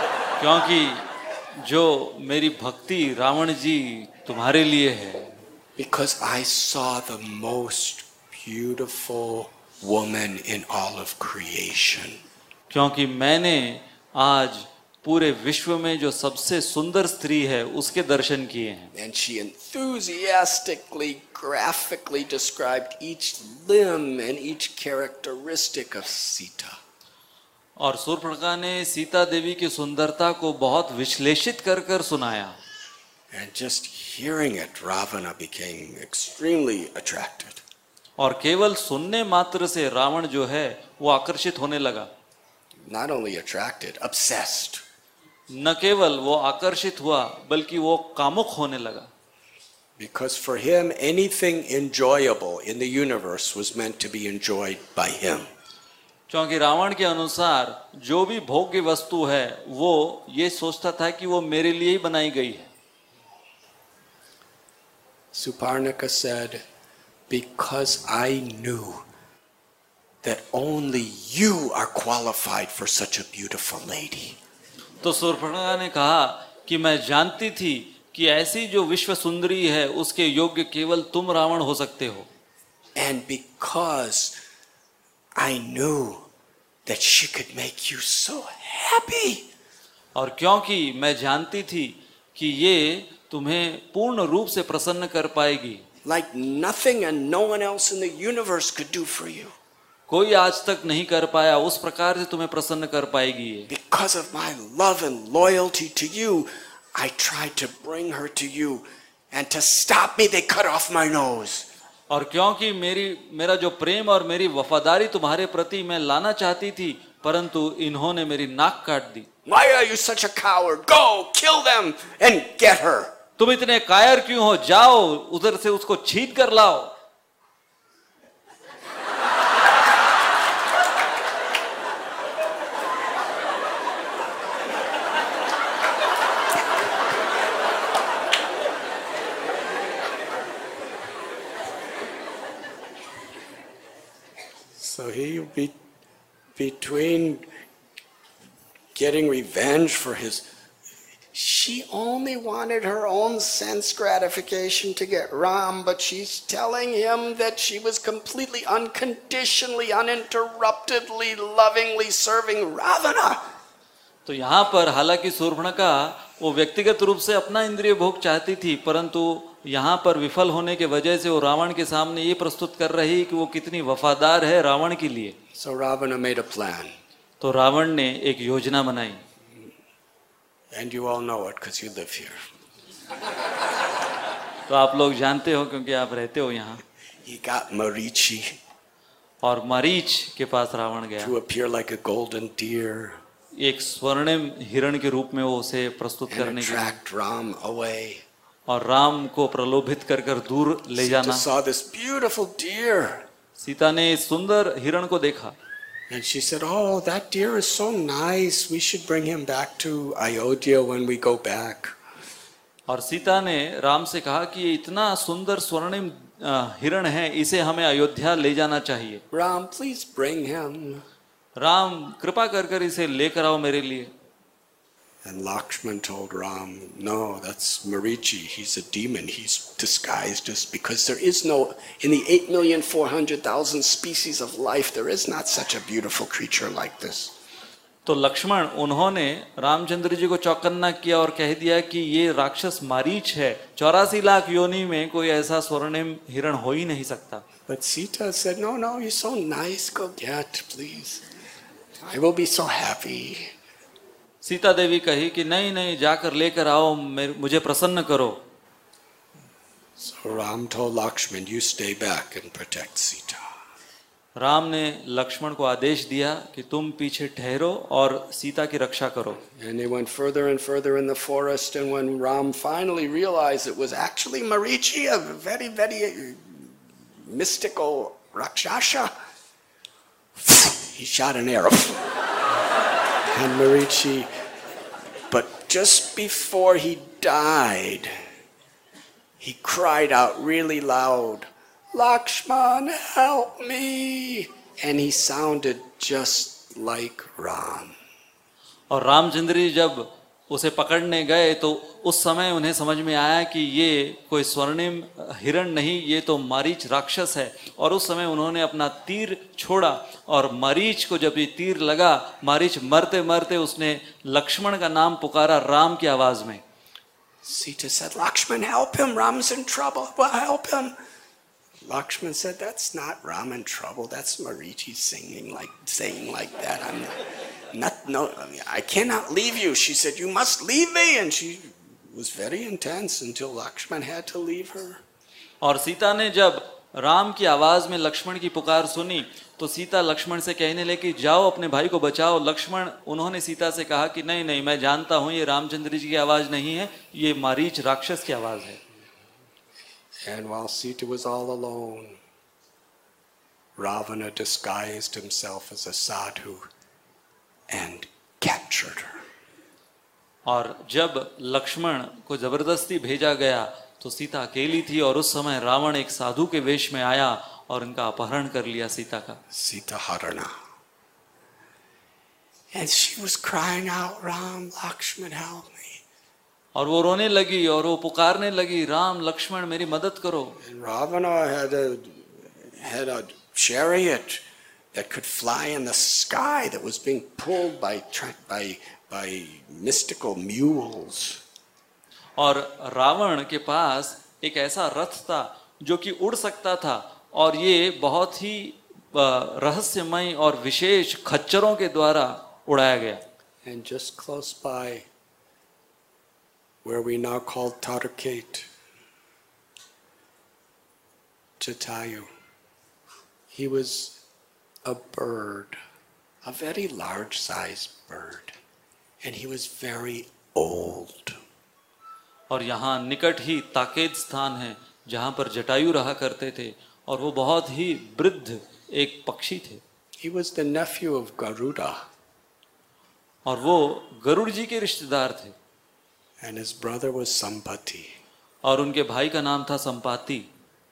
Speaker 2: क्योंकि जो मेरी भक्ति रावण जी तुम्हारे लिए है।
Speaker 1: Because I saw the most beautiful woman in all of creation.
Speaker 2: क्योंकि मैंने आज पूरे विश्व में जो सबसे सुंदर स्त्री है उसके दर्शन किए हैं.
Speaker 1: And she enthusiastically, graphically described each limb and each characteristic of Sita.
Speaker 2: और सूर्पणखा ने सीता देवी की सुंदरता को बहुत विश्लेषित कर कर सुनाया.
Speaker 1: And just hearing it, Ravana became extremely attracted.
Speaker 2: और केवल सुनने मात्र से रावण जो है वो आकर्षित होने लगा.
Speaker 1: Not only attracted, obsessed.
Speaker 2: न केवल वो आकर्षित हुआ बल्कि वो कामुक होने लगा.
Speaker 1: Because for him, anything enjoyable in the universe was meant to be enjoyed by him.
Speaker 2: क्योंकि रावण के अनुसार जो भी भोग्य वस्तु है वो ये सोचता था कि वो मेरे लिए ही बनाई गई है.
Speaker 1: Suparnaka said, because I knew that only you are qualified for such a beautiful lady.
Speaker 2: तो सूर्पणखा ने कहा कि मैं जानती थी कि ऐसी जो विश्व सुंदरी है उसके योग्य केवल तुम रावण हो सकते हो.
Speaker 1: And because I knew that she could make you so happy.
Speaker 2: और क्योंकि मैं जानती थी कि ये तुम्हें पूर्ण रूप से प्रसन्न कर पाएगी.
Speaker 1: Like nothing and no one else in the universe could do for you.
Speaker 2: कोई आज तक नहीं कर पाया उस प्रकार से तुम्हें प्रसन्न कर पाएगी ये.
Speaker 1: Because of my love and loyalty to you, I tried to bring her to you, and to stop me, they cut off my nose.
Speaker 2: और क्योंकि मेरी मेरा जो प्रेम और मेरी वफादारी तुम्हारे प्रति मैं लाना चाहती थी परंतु इन्होंने मेरी नाक काट दी.
Speaker 1: Why are you such a coward? Go, kill them and get her.
Speaker 2: तुम इतने कायर क्यों हो? जाओ उधर से उसको छीन कर लाओ.
Speaker 1: So he be, between getting revenge for his, she only wanted her own sense gratification to get Ram, but she's telling him that she was completely unconditionally, uninterruptedly, lovingly serving Ravana.
Speaker 2: तो यहाँ पर हालांकि शूर्पणखा वो व्यक्तिगत रूप से अपना इंद्रिय भोग चाहती थी परंतु यहाँ पर विफल होने के वजह से वो रावण के सामने ये प्रस्तुत कर रही कि वो कितनी वफादार है रावण के लिए.
Speaker 1: So Ravana made a plan.
Speaker 2: तो रावण ने एक योजना बनाई.
Speaker 1: And you all know it because you live here.
Speaker 2: तो आप लोग जानते हो क्योंकि आप रहते हो यहाँ.
Speaker 1: He got Marichi
Speaker 2: और मरीच के पास रावण गया.
Speaker 1: to appear like a golden deer
Speaker 2: एक स्वर्णिम हिरण के रूप में वो उसे प्रस्तुत
Speaker 1: and
Speaker 2: करने के लिए
Speaker 1: attract Ram away.
Speaker 2: और राम को प्रलोभित कर कर दूर ले
Speaker 1: Sita
Speaker 2: जाना.
Speaker 1: saw this beautiful deer.
Speaker 2: Sita ने इस सुंदर हिरण को देखा
Speaker 1: And she said, oh, that deer is so nice. We should bring him back to Ayodhya when we go back.
Speaker 2: और सीता ने राम से कहा कि ये इतना सुंदर स्वर्णिम अ, हिरण है इसे हमें अयोध्या ले जाना चाहिए.
Speaker 1: Ram, please bring him.
Speaker 2: Ram कृपा कर कर इसे लेकर आओ मेरे लिए.
Speaker 1: And Lakshman told Ram, no, that's Marichi. He's a demon. He's disguised as, because there is no, in the eight million four hundred thousand species of life, there is not such a beautiful creature like this.
Speaker 2: तो लक्ष्मण उन्होंने रामचंद्र जी को चौकन्ना किया और कह दिया कि ये राक्षस मारीच है. चौरासी लाख योनि में कोई ऐसा स्वर्णिम हिरण हो ही नहीं सकता.
Speaker 1: But Sita said, no, no, you're so nice. Go get, please. I will be so happy.
Speaker 2: Sita Devi कही कि नहीं नहीं जाकर लेकर आओ मुझे प्रसन्न करो.
Speaker 1: So Ram told Lakshman, you stay back and protect Sita.
Speaker 2: Ram ने लक्ष्मण को आदेश दिया कि तुम पीछे ठहरो और सीता की रक्षा करो.
Speaker 1: And they went further and further in the forest, and when Ram finally realized it was actually Marichi, a very, very mystical Rakshasa, he shot an arrow. And Marichi, but just before he died, he cried out really loud, Lakshman, help me! And he sounded just like Ram.
Speaker 2: और रामचंद्र जी जब उसे पकड़ने गए तो उस समय उन्हें समझ में आया कि ये कोई स्वर्णिम हिरण नहीं, ये तो मारीच राक्षस है। और उस समय उन्होंने अपना तीर छोड़ा और मारीच को जब ये तीर लगा, मारीच मरते मरते उसने लक्ष्मण का नाम पुकारा राम की आवाज में।
Speaker 1: Sita said, Lakshman, help him, Ram's in trouble. Well, help him. Lakshman said, that's not Ram in trouble. That's Marichi singing like, saying like that. I'm not, not no, I, mean, I cannot leave you. She said, you must leave me. And she was very intense until Lakshman had to leave her.
Speaker 2: और सीता ने जब राम की आवाज में लक्ष्मण की पुकार सुनी तो सीता लक्ष्मण से कहने लगी कि जाओ अपने भाई को बचाओ। लक्ष्मण उन्होंने सीता से कहा कि नहीं नहीं, मैं जानता हूं ये रामचंद्र जी की आवाज नहीं है, ये मारीच राक्षस की आवाज है।
Speaker 1: And while Sita was all alone, Ravana disguised himself as a sadhu and captured her.
Speaker 2: और जब लक्ष्मण को जबरदस्ती भेजा गया तो सीता अकेली थी और उस समय रावण एक साधु के वेश में आया और उनका अपहरण कर लिया सीता का।
Speaker 1: Sita Harana. And she was crying out, Ram, Lakshman, help me.
Speaker 2: और वो रोने लगी और वो पुकारने लगी, राम लक्ष्मण मेरी मदद करो।
Speaker 1: And Ravana had a had a chariot that could fly in the sky that was being pulled by by by mystical mules.
Speaker 2: और रावण के पास एक ऐसा रथ था जो कि उड़ सकता था और ये बहुत ही रहस्यमय और विशेष खच्चरों के द्वारा उड़ाया गया।
Speaker 1: And just close by, where we now call Tarkhet, Jatayu, he was a bird, a very large-sized bird, and he was very old.
Speaker 2: और यहाँ निकट ही ताकेत स्थान है जहाँ पर जटायु रहा करते थे और वो बहुत ही वृद्ध एक पक्षी थे।
Speaker 1: He was the nephew of Garuda.
Speaker 2: और वो गरुड़ जी के रिश्तेदार थे।
Speaker 1: And his brother was Sampati.
Speaker 2: और उनके भाई का नाम था Sampati.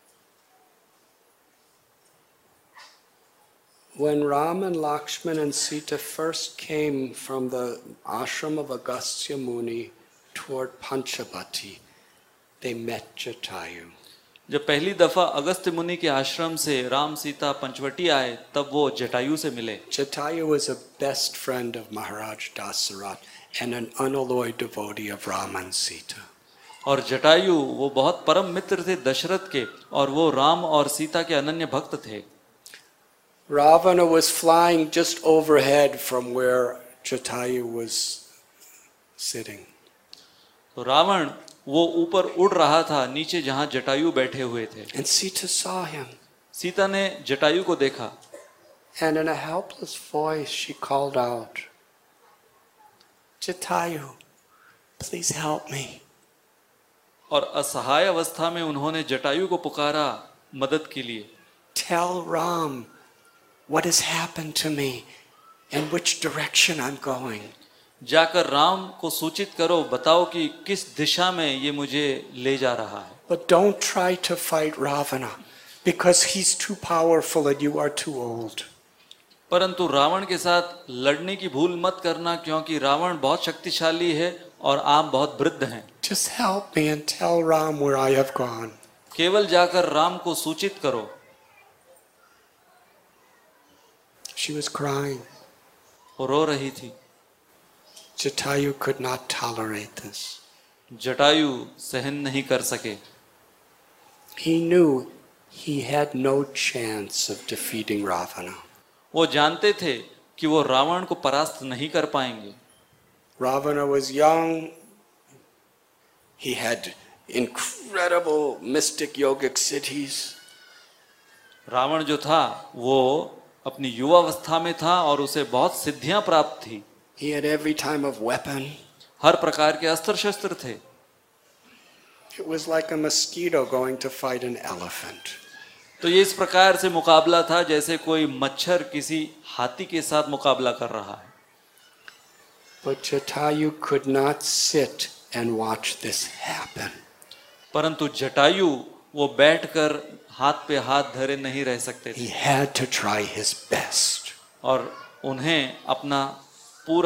Speaker 1: When Ram and Lakshman and Sita first came from the ashram of Agastya Muni toward Panchabati, they met Jatayu.
Speaker 2: जब पहली दफा अगस्त्य मुनि के आश्रम से राम सीता पंचवटी आए तब वो जटायु से मिले।
Speaker 1: Jatayu was a best friend of Maharaj Dasarath and an unalloyed devotee of Ram and Sita.
Speaker 2: और जटायु वो बहुत परम मित्र थे दशरथ के और वो राम और सीता के अनन्य भक्त थे।
Speaker 1: Ravana was flying just overhead from where Jatayu was sitting.
Speaker 2: तो रावण वो ऊपर उड़ रहा था नीचे जहां जटायु बैठे हुए थे।
Speaker 1: And Sita saw him.
Speaker 2: Sita ने जटायु को देखा।
Speaker 1: And in a helpless voice she called out, Jatayu, please help me.
Speaker 2: और असहाय अवस्था में उन्होंने जटायु को पुकारा मदद के लिए।
Speaker 1: Tell Ram what has happened to me and which direction I'm going.
Speaker 2: जाकर राम को सूचित करो, बताओ कि किस दिशा में ये मुझे ले जा रहा है।
Speaker 1: But don't try to fight Ravana because he's too powerful and you are too old.
Speaker 2: परंतु रावण के साथ लड़ने की भूल मत करना क्योंकि रावण बहुत शक्तिशाली है और आप बहुत वृद्ध हैं।
Speaker 1: Just help me and tell Ram where I have gone.
Speaker 2: केवल जाकर राम को सूचित करो।
Speaker 1: She was crying.
Speaker 2: वो रो रही थी।
Speaker 1: Jatayu could not tolerate this.
Speaker 2: Jatayu सहन नहीं कर सके।
Speaker 1: He knew he had no chance of defeating Ravana.
Speaker 2: वो जानते थे कि वो रावण को परास्त नहीं कर पाएंगे।
Speaker 1: Ravana was young. He had incredible mystic yogic siddhis.
Speaker 2: Ravan जो था वो अपनी युवावस्था में था और उसे बहुत सिद्धियां प्राप्त थी।
Speaker 1: He had every time of weapon.
Speaker 2: हर प्रकार के अस्त्र शस्त्र थे।
Speaker 1: It was like a mosquito going to fight an elephant.
Speaker 2: तो ये इस प्रकार से मुकाबला था जैसे कोई मच्छर किसी हाथी के साथ मुकाबला कर रहा है।
Speaker 1: But Jatayu could not sit and watch this happen.
Speaker 2: परंतु जटायु वो बैठकर हाथ पे हाथ धरे नहीं रह सकते थे।
Speaker 1: He had to try his best.
Speaker 2: और उन्हें अपना पूरा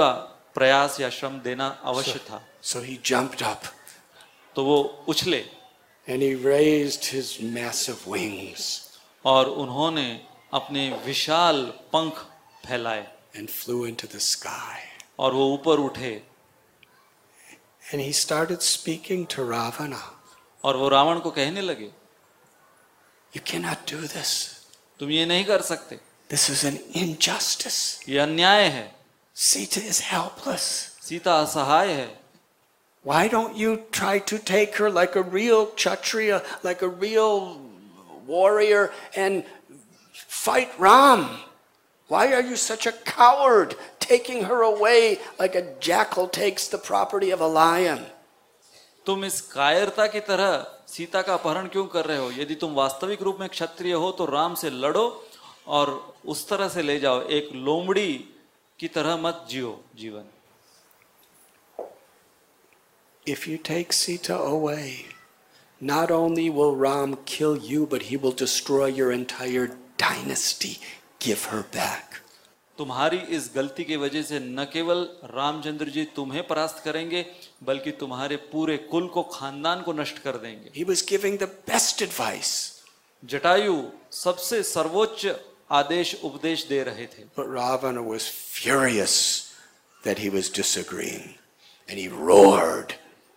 Speaker 2: प्रयास या श्रम देना अवश्य
Speaker 1: So,
Speaker 2: था।
Speaker 1: so he jumped up
Speaker 2: तो वो उछले
Speaker 1: and he raised his massive wings
Speaker 2: और उन्होंने अपने विशाल पंख फैलाए
Speaker 1: and flew into the sky.
Speaker 2: और वो ऊपर उठे
Speaker 1: And he started speaking to Ravana.
Speaker 2: और वो रावण को कहने लगे,
Speaker 1: You cannot do this.
Speaker 2: तुम ये नहीं कर सकते,
Speaker 1: This is an injustice.
Speaker 2: ये अन्याय है,
Speaker 1: Sita is helpless.
Speaker 2: सीता असहाय है।
Speaker 1: Why don't you try to take her like a real Kshatriya, like a real warrior, and fight Ram? Why are you such a coward, taking her away like a jackal takes the property of a lion?
Speaker 2: तुम इस कायरता की तरह सीता का अपहरण क्यों कर रहे हो? यदि तुम वास्तविक रूप में क्षत्रिय हो तो राम से लड़ो और उस तरह से ले जाओ, एक लोमड़ी की तरह मत जियो जीवन।
Speaker 1: If you take Sita away, not only will Ram kill you, but he will destroy your entire dynasty. Give her back.
Speaker 2: तुम्हारी इस गलती की वजह से न केवल रामचंद्र जी तुम्हें परास्त करेंगे, बल्कि तुम्हारे पूरे कुल को, खानदान को नष्ट कर देंगे।
Speaker 1: He was giving the best advice.
Speaker 2: Jatayu सबसे सर्वोच्च आदेश उपदेश दे रहे थे।
Speaker 1: But Ravana was furious that he was disagreeing, and he roared.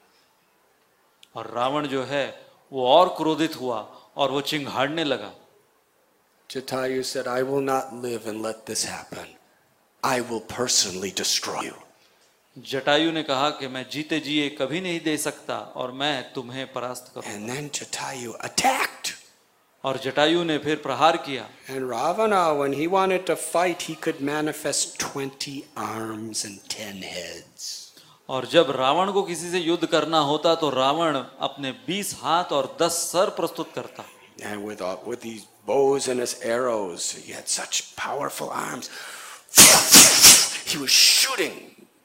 Speaker 2: और रावण जो है वो और क्रोधित हुआ और वो चिंघाड़ने लगा।
Speaker 1: Jatayu said, I will not live and let this happen. I will personally destroy you.
Speaker 2: Jatayu ने कहा कि मैं जीते जिए कभी नहीं दे सकता और मैं तुम्हें परास्त करूंगा।
Speaker 1: And then Jatayu attacked.
Speaker 2: और जटायु ने फिर प्रहार किया।
Speaker 1: And Ravana, when he wanted to fight, he could manifest twenty arms and ten heads.
Speaker 2: और जब रावण को किसी से युद्ध करना होता तो रावण अपने बीस हाथ और दस सर प्रस्तुत करता।
Speaker 1: And with, uh, with these bows and his arrows, he had such powerful arms. He was shooting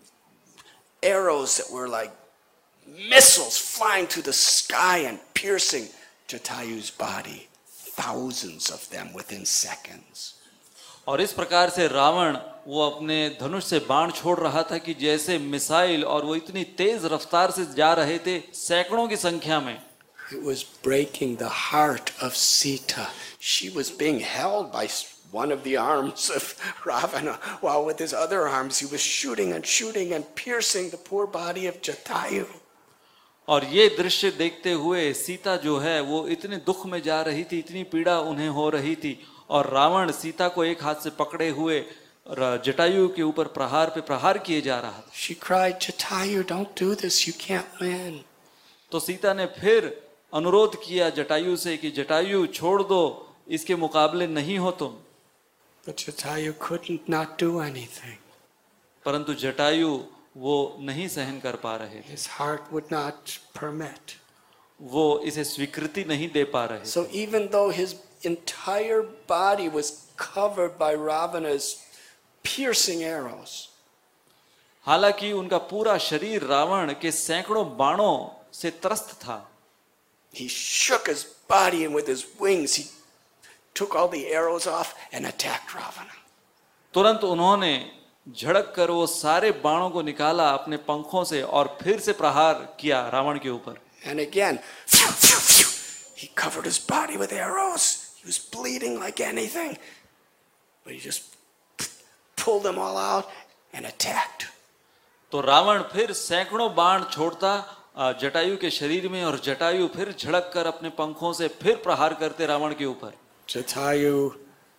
Speaker 1: arrows that were like missiles flying through the sky and piercing Jatayu's body. Thousands of them within seconds.
Speaker 2: और इस प्रकार से रावण वो अपने धनुष से बाण छोड़ रहा था कि जैसे मिसाइल, और वो इतनी तेज रफ्तार से जा रहे थे सैकड़ों की संख्या में।
Speaker 1: It was breaking the heart of Sita. She was being held by one of the arms of Ravana, while with his other arms he was shooting and shooting and piercing the poor body of Jatayu.
Speaker 2: और ये दृश्य देखते हुए सीता जो है वो इतने दुख में जा रही थी, इतनी पीड़ा उन्हें हो रही थी, और रावण सीता को एक हाथ से पकड़े हुए जटायु के ऊपर प्रहार पे प्रहार किए जा रहा था।
Speaker 1: She cried, Jatayu, don't do this, you can't win.
Speaker 2: तो सीता ने फिर अनुरोध किया जटायु से कि जटायु छोड़ दो, इसके मुकाबले नहीं हो तुम।
Speaker 1: But Jatayu couldn't not do anything.
Speaker 2: परंतु जटायु वो नहीं सहन कर पा रहे थे,
Speaker 1: His heart would not permit.
Speaker 2: वो इसे स्वीकृति नहीं दे पा रहे थे।
Speaker 1: So even though his entire body was covered by Ravana's piercing arrows,
Speaker 2: हालांकि उनका पूरा शरीर रावण के सैकड़ों बाणों से त्रस्त था,
Speaker 1: he shook his body, and with his wings he took all the arrows off and attacked Ravana.
Speaker 2: तुरंत उन्होंने झड़क कर वो सारे बाणों को निकाला अपने पंखों से और फिर से प्रहार किया रावण के ऊपर।
Speaker 1: And again, phew, phew, phew, he covered his body with arrows. He was bleeding like anything, but he just pulled them all out and attacked.
Speaker 2: तो रावण फिर सैकड़ों बाण छोड़ता जटायु के शरीर में, और जटायु फिर झड़क कर अपने पंखों से फिर प्रहार करते रावण के ऊपर।
Speaker 1: Jatayu,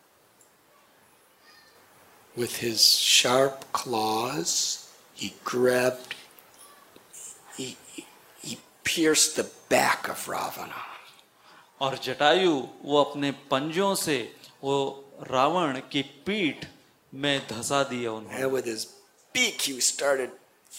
Speaker 1: with his sharp claws, he grabbed, he, he, he pierced the back of Ravana.
Speaker 2: और जटायु वो अपने पंजों से वो रावण की पीठ में धंसा दिया उन्होंने।
Speaker 1: And with his beak, he started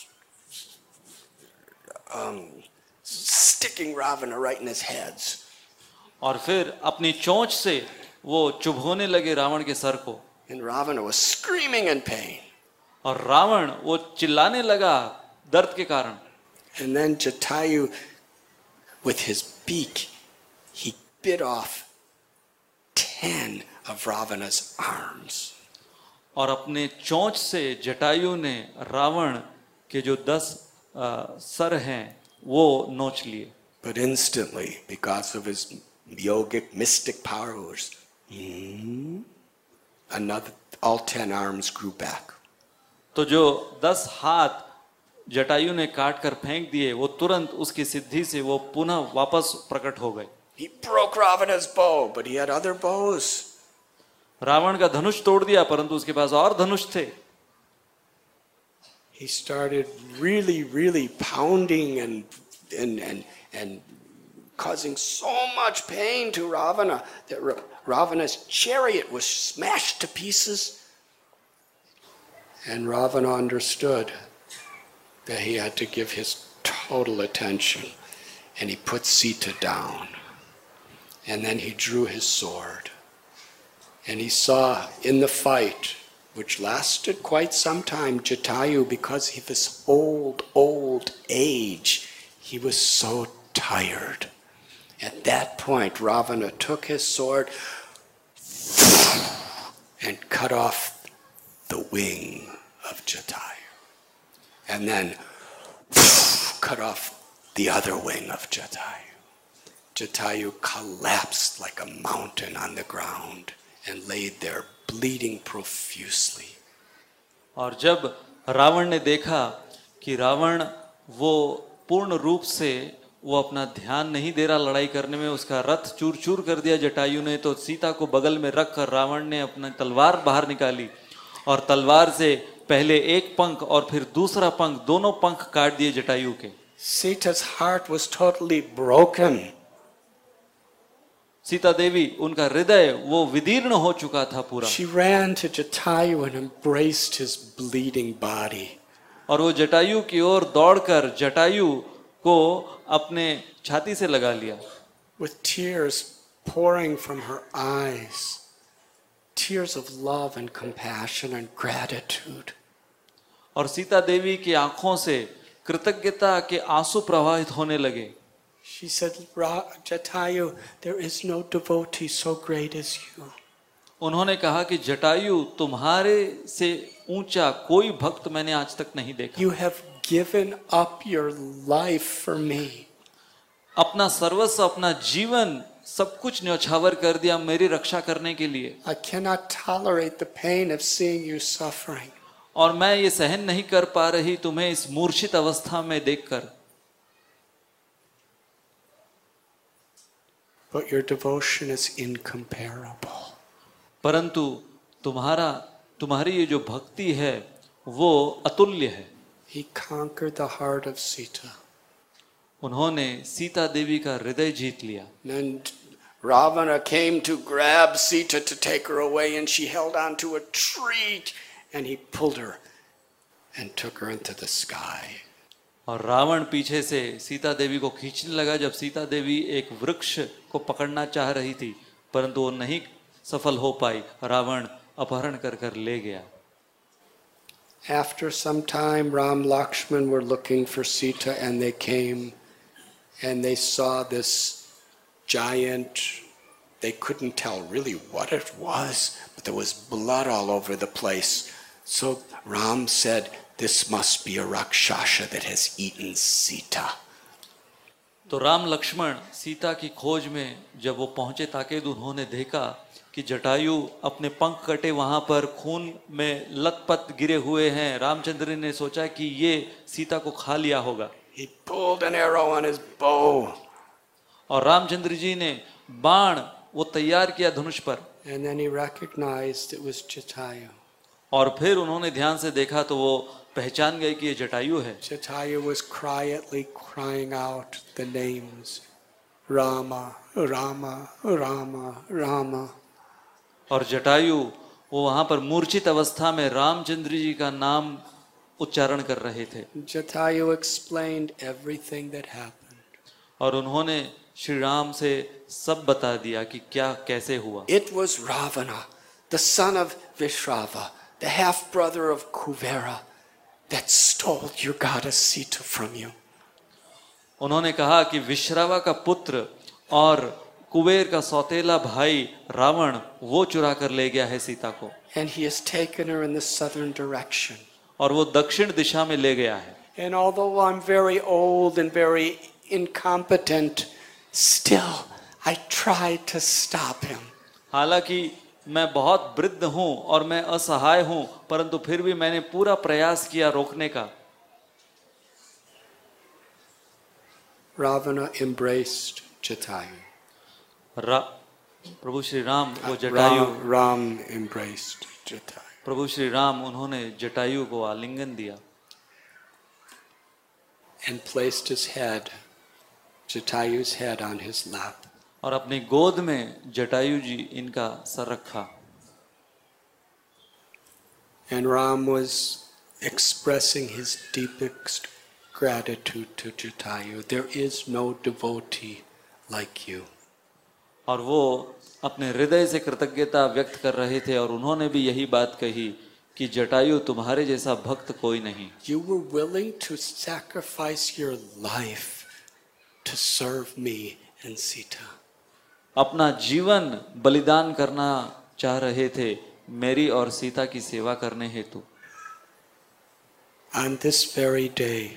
Speaker 1: um, sticking Ravana right in his heads.
Speaker 2: और फिर अपनी चोंच से वो चुभोने लगे रावण के सर को।
Speaker 1: And Ravana was screaming in pain.
Speaker 2: और रावण वो चिल्लाने लगा दर्द के कारण।
Speaker 1: And then Jatayu, with his beak, he bit off ten of Ravana's arms.
Speaker 2: और अपने चोंच से जटायु ने रावण के जो दस आ, सर हैं वो नोच लिए.
Speaker 1: But instantly, because of his yogic mystic powers, hmm, another, all ten arms grew back.
Speaker 2: तो जो दस हाथ जटायु ने काट कर फेंक दिए वो तुरंत उसकी सिद्धि से वो पुनः वापस प्रकट हो गए.
Speaker 1: He broke Ravana's bow, but he had other bows.
Speaker 2: Ravan का धनुष तोड़ दिया परंतु उसके पास और धनुष थे.
Speaker 1: He started really, really pounding and and and and causing so much pain to Ravana that Ra- Ravana's chariot was smashed to pieces. And Ravana understood that he had to give his total attention, and he put Sita down. And then he drew his sword. And he saw in the fight, which lasted quite some time, Jatayu, because of his old, old age, he was so tired. At that point, Ravana took his sword and cut off the wing of Jatayu. And then cut off the other wing of Jatayu. Jatayu collapsed like a mountain on the ground and laid there bleeding profusely.
Speaker 2: और जब रावण ने देखा कि रावण वो पूर्ण रूप से वो अपना ध्यान नहीं दे रहा लड़ाई करने में, उसका रथ चूर चूर कर दिया जटायु ने, तो सीता को बगल में रखकर रावण ने अपना तलवार बाहर निकाली और तलवार से पहले एक पंख और फिर दूसरा पंख, दोनों पंख काट दिए जटायु के.
Speaker 1: Sita's heart was totally broken.
Speaker 2: Sita Devi, उनका हृदय वो विदीर्ण हो चुका था पूरा.
Speaker 1: She ran to Jatayu and embraced his bleeding body.
Speaker 2: और वो जटायु की ओर दौड़कर जटायु को अपने छाती से लगा लिया.
Speaker 1: With tears pouring from her eyes, tears of love and compassion and gratitude.
Speaker 2: और सीता देवी की आंखों से कृतज्ञता के आंसू प्रवाहित होने लगे.
Speaker 1: She said, Jatayu, there is no devotee so great as you.
Speaker 2: उन्होंने कहा कि जटायु, तुम्हारे से ऊंचा कोई भक्त मैंने आज तक नहीं देखा.
Speaker 1: You have given up your life for me.
Speaker 2: अपना सर्वस्व, अपना जीवन सब कुछ न्यौछावर कर दिया मेरी रक्षा करने के लिए.
Speaker 1: I cannot tolerate the pain of seeing you suffering.
Speaker 2: और मैं ये सहन नहीं कर पा रही तुम्हें इस मूर्छित अवस्था में देखकर.
Speaker 1: But your devotion is incomparable.
Speaker 2: परंतु तुम्हारा तुम्हारी ये जो भक्ति है वो अतुल्य है.
Speaker 1: He conquered the heart of Sita.
Speaker 2: उन्होंने सीता देवी का हृदय जीत लिया.
Speaker 1: Then Ravana came to grab Sita to take her away, and she held on to a tree, and he pulled her and took her into the sky.
Speaker 2: और रावण पीछे से सीता देवी को खींचने लगा. जब सीता देवी एक वृक्ष को पकड़ना चाह रही थी परंतु वो नहीं सफल हो पाई, रावण अपहरण कर कर ले गया.
Speaker 1: After some time, Ram Lakshman were looking for Sita, and they came and they saw this giant. They couldn't tell really what it was, but there was blood all over the place. So Ram said, this must be a Rakshasa that has eaten Sita.
Speaker 2: तो राम लक्ष्मण सीता की खोज में जब वो पहुंचे ताकि उन्होंने देखा कि जटायु अपने पंख कटे वहां पर खून में लथपथ गिरे हुए हैं. रामचंद्र ने सोचा कि ये सीता को खा लिया होगा.
Speaker 1: He pulled an arrow on his bow.
Speaker 2: और रामचंद्र जी ने बाण वो तैयार किया धनुष पर.
Speaker 1: And then he recognized it was Jatayu.
Speaker 2: और फिर उन्होंने ध्यान से देखा तो वो पहचान गए कि ये जटायु है.
Speaker 1: Jatayu was quietly crying out the names Rama, Rama, Rama, Rama.
Speaker 2: और जटायु वो वहां पर मूर्छित अवस्था में रामचंद्र जी का नाम उच्चारण कर रहे थे.
Speaker 1: Jatayu explained everything that happened.
Speaker 2: और उन्होंने श्री राम से सब बता दिया कि क्या कैसे हुआ.
Speaker 1: It was Ravana, the son of Vishrava, the half brother of Kuvera, that stole your goddess Sita from you.
Speaker 2: उन्होंने कहा कि विश्रावा का पुत्र और कुबेर का सौतेला भाई रावण वो चुरा कर ले गया है सीता को,
Speaker 1: and he has taken her in the southern direction.
Speaker 2: और वो दक्षिण दिशा में ले गया है।
Speaker 1: And although I'm very old and very incompetent, still I try to stop him.
Speaker 2: हालांकि मैं बहुत वृद्ध हूं और मैं असहाय हूं, परंतु फिर भी मैंने पूरा प्रयास किया रोकने का।
Speaker 1: Ravana embraced Jatayu.
Speaker 2: रा, प्रभु श्री राम वो Jatayu
Speaker 1: Ram, Ram embraced Jatayu.
Speaker 2: प्रभु श्री राम उन्होंने जटायु को आलिंगन दिया
Speaker 1: And placed his head, Jatayu's head, on his lap.
Speaker 2: और अपनी गोद में जटायु जी इनका सर रखा।
Speaker 1: And Ram was expressing his deepest gratitude to Jatayu. There is no devotee like you.
Speaker 2: और वो अपने हृदय से कृतज्ञता व्यक्त कर रहे थे और उन्होंने भी यही बात कही कि जटायु तुम्हारे जैसा भक्त कोई नहीं।
Speaker 1: You were willing to sacrifice your life to serve me and Sita.
Speaker 2: अपना जीवन बलिदान करना चाह रहे थे मेरी और सीता की सेवा करने हेतु।
Speaker 1: On this very day,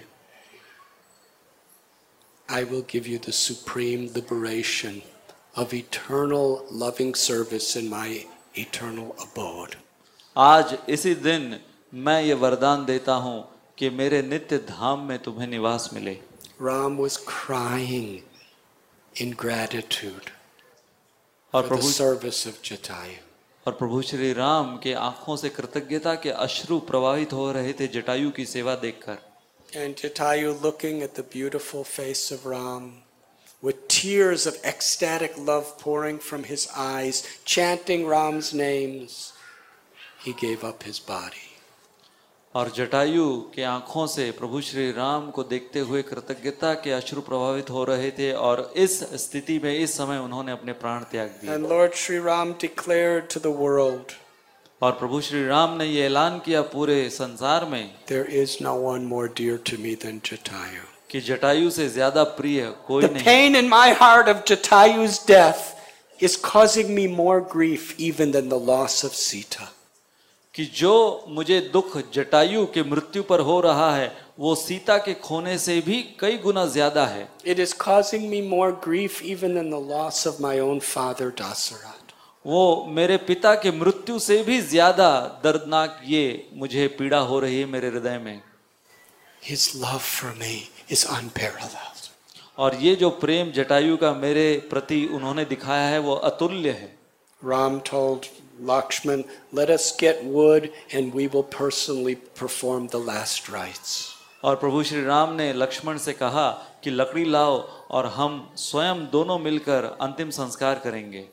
Speaker 1: I will give you the supreme liberation of eternal loving service in my eternal abode.
Speaker 2: आज इसी दिन मैं ये वरदान देता हूँ कि मेरे नित्य धाम में तुम्हें निवास मिले।
Speaker 1: Ram was crying in gratitude
Speaker 2: और
Speaker 1: for the
Speaker 2: Prabhu
Speaker 1: service of Jatayu.
Speaker 2: और प्रभु श्री राम के आंखों से कृतज्ञता के अश्रु प्रवाहित हो रहे थे जटायु की सेवा देखकर।
Speaker 1: And Jatayu, looking at the beautiful face of Ram, with tears of ecstatic love pouring from his eyes, chanting Ram's names, he gave up his body.
Speaker 2: और जटायु के आंखों से प्रभु श्री राम को देखते हुए कृतज्ञता के अश्रु प्रभावित हो रहे थे और इस स्थिति में इस समय उन्होंने अपने प्राण त्याग दिए।
Speaker 1: And Lord Sri Ram declared to the world,
Speaker 2: और प्रभु श्री राम ने ये ऐलान किया पूरे संसार में,
Speaker 1: there is no one more dear to me than Jatayu.
Speaker 2: कि जटायु से ज्यादा प्रिय कोई
Speaker 1: The
Speaker 2: नहीं।
Speaker 1: pain in my heart of Jatayu's death is causing me more grief even than the loss of Sita.
Speaker 2: कि जो मुझे दुख जटायु के मृत्यु पर हो रहा है वो सीता के खोने से भी कई गुना ज्यादा है।
Speaker 1: It is causing me more grief even than the loss of my own father Dasarat.
Speaker 2: वो मेरे पिता के मृत्यु से भी ज्यादा दर्दनाक ये मुझे पीड़ा हो रही है मेरे हृदय में।
Speaker 1: His love for me is unparalleled.
Speaker 2: और ये जो प्रेम जटायु का मेरे प्रति उन्होंने दिखाया है वो अतुल्य है।
Speaker 1: Ram told Lakshman, let us get wood and we will personally perform the last rites.
Speaker 2: और प्रभु श्री राम ने लक्ष्मण से कहा कि लकड़ी लाओ और हम स्वयं दोनों मिलकर अंतिम संस्कार करेंगे।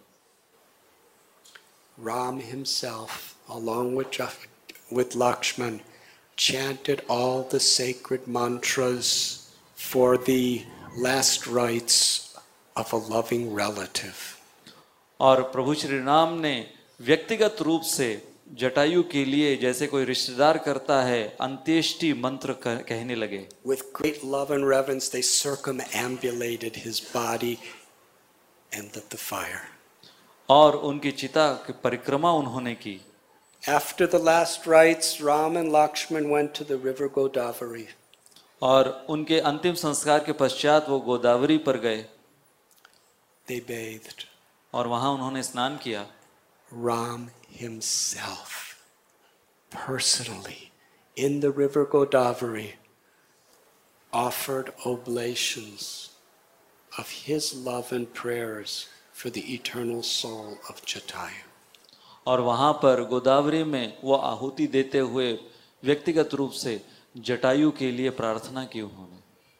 Speaker 1: Ram himself, along with, with Lakshman, chanted all the sacred mantras for the last rites of a loving relative.
Speaker 2: और प्रभु श्री राम ने व्यक्तिगत रूप से जटायु के लिए जैसे कोई रिश्तेदार करता है अंत्येष्टि मंत्र कहने लगे।
Speaker 1: With great love and reverence, they circumambulated his body and lit the fire.
Speaker 2: और उनकी चिता की परिक्रमा उन्होंने की।
Speaker 1: After the last rites, Ram and Lakshman went to the river Godavari.
Speaker 2: और उनके अंतिम संस्कार के पश्चात वो गोदावरी पर गए।
Speaker 1: They bathed.
Speaker 2: और वहां उन्होंने स्नान किया।
Speaker 1: Ram himself, personally, in the river Godavari, offered oblations of his love and prayers for the eternal soul of Jatayu.
Speaker 2: और वहां पर गोदावरी में वो आहुति देते हुए व्यक्तिगत रूप से जटायु के लिए प्रार्थना की उन्होंने।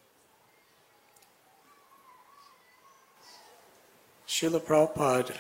Speaker 1: Srila Prabhupada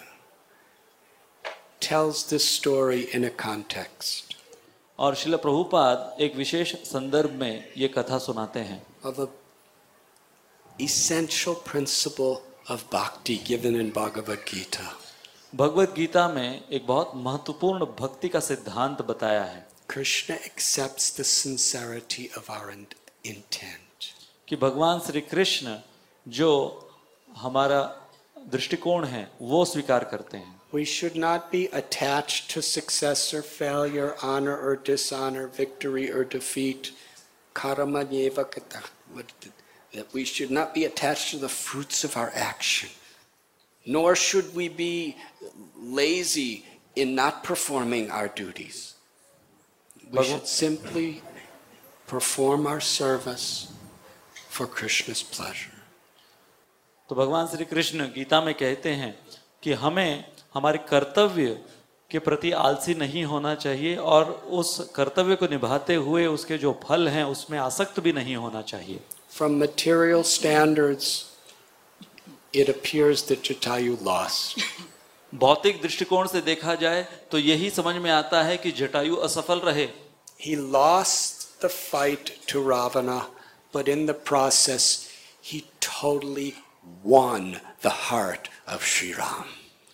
Speaker 1: tells this story in a context
Speaker 2: और श्रील प्रभुपाद एक विशेष संदर्भ में ये कथा सुनाते हैं
Speaker 1: of a essential principle of bhakti given in Bhagavad Gita.
Speaker 2: Bhagavad Gita में एक बहुत महत्वपूर्ण भक्ति का सिद्धांत बताया है।
Speaker 1: Krishna accepts the sincerity of our intent.
Speaker 2: कि भगवान श्री कृष्ण जो हमारा दृष्टिकोण है वो स्वीकार करते हैं।
Speaker 1: We should not be attached to success or failure, honor or dishonor, victory or defeat. Karma yeva kata. That we should not be attached to the fruits of our action. Nor should we be lazy in not performing our duties. We should simply perform our service for Krishna's pleasure.
Speaker 2: तो भगवान श्री कृष्ण गीता में कहते हैं कि हमें हमारे कर्तव्य के प्रति आलसी नहीं होना चाहिए और उस कर्तव्य को निभाते हुए उसके जो फल हैं उसमें आसक्त भी नहीं होना चाहिए।
Speaker 1: From material standards, it appears that Jatayu lost.
Speaker 2: भौतिक दृष्टिकोण से देखा जाए तो यही समझ में आता है कि जटायु असफल रहे।
Speaker 1: He lost the fight to Ravana, but in the process he totally won the heart of Shri Ram.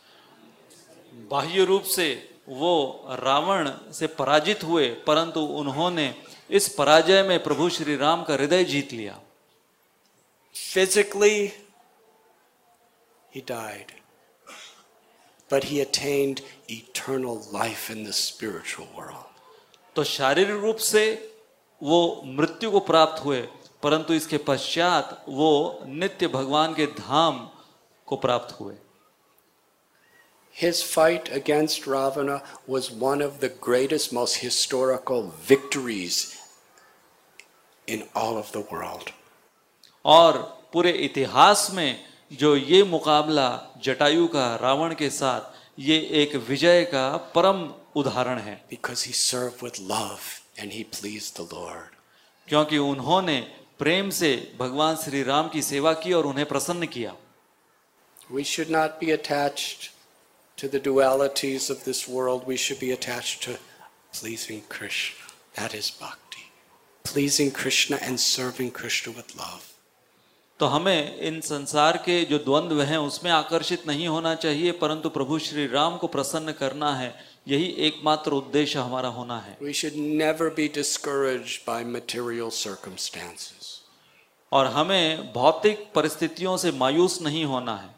Speaker 2: बाह्य रूप से वो रावण से पराजित हुए, परंतु उन्होंने इस पराजय में प्रभु श्री राम का हृदय जीत लिया।
Speaker 1: Physically, he died, but he attained eternal life in the spiritual world.
Speaker 2: तो शारीरिक रूप से वो मृत्यु को प्राप्त हुए, परंतु इसके पश्चात वो नित्य भगवान के धाम को प्राप्त हुए।
Speaker 1: His fight against Ravana was one of the greatest, most historical victories in all of the world.
Speaker 2: और पूरे इतिहास में जो ये मुकाबला जटायु का रावण के साथ, ये एक विजय का परम उदाहरण है।
Speaker 1: Because he served with love and he pleased the Lord.
Speaker 2: क्योंकि उन्होंने प्रेम से भगवान श्री राम की सेवा की और उन्हें प्रसन्न किया।
Speaker 1: We should not be attached to the dualities of this world. We should be attached to pleasing Krishna. That is bhakti. Pleasing Krishna and serving Krishna with love.
Speaker 2: तो हमें इन संसार के जो द्वंद्व हैं उसमें आकर्षित नहीं होना चाहिए, परंतु प्रभु श्री राम को प्रसन्न करना है, यही एकमात्र उद्देश्य हमारा होना है।
Speaker 1: We should never be discouraged by material circumstances.
Speaker 2: और हमें भौतिक परिस्थितियों से मायूस नहीं होना है।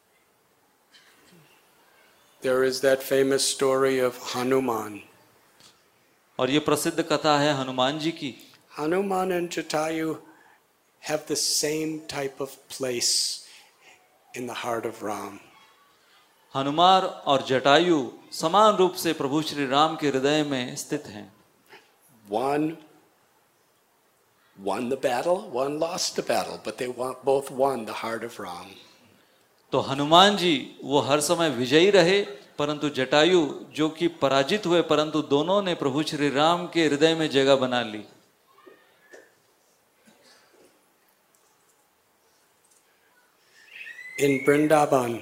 Speaker 1: There is that famous story of Hanuman.
Speaker 2: और ये प्रसिद्ध कथा है हनुमान जी की।
Speaker 1: Hanuman and Jatayu have the same type of place in the heart of Ram.
Speaker 2: Hanuman और जटायु समान रूप से प्रभु श्री राम के हृदय में स्थित हैं।
Speaker 1: One won the battle, one lost the battle, but they both won the heart of Ram.
Speaker 2: तो हनुमान जी वो हर समय विजयी रहे, परंतु जटायु जो कि पराजित हुए, परंतु दोनों ने प्रभु श्री राम के हृदय में जगह बना ली।
Speaker 1: In Vrindavan,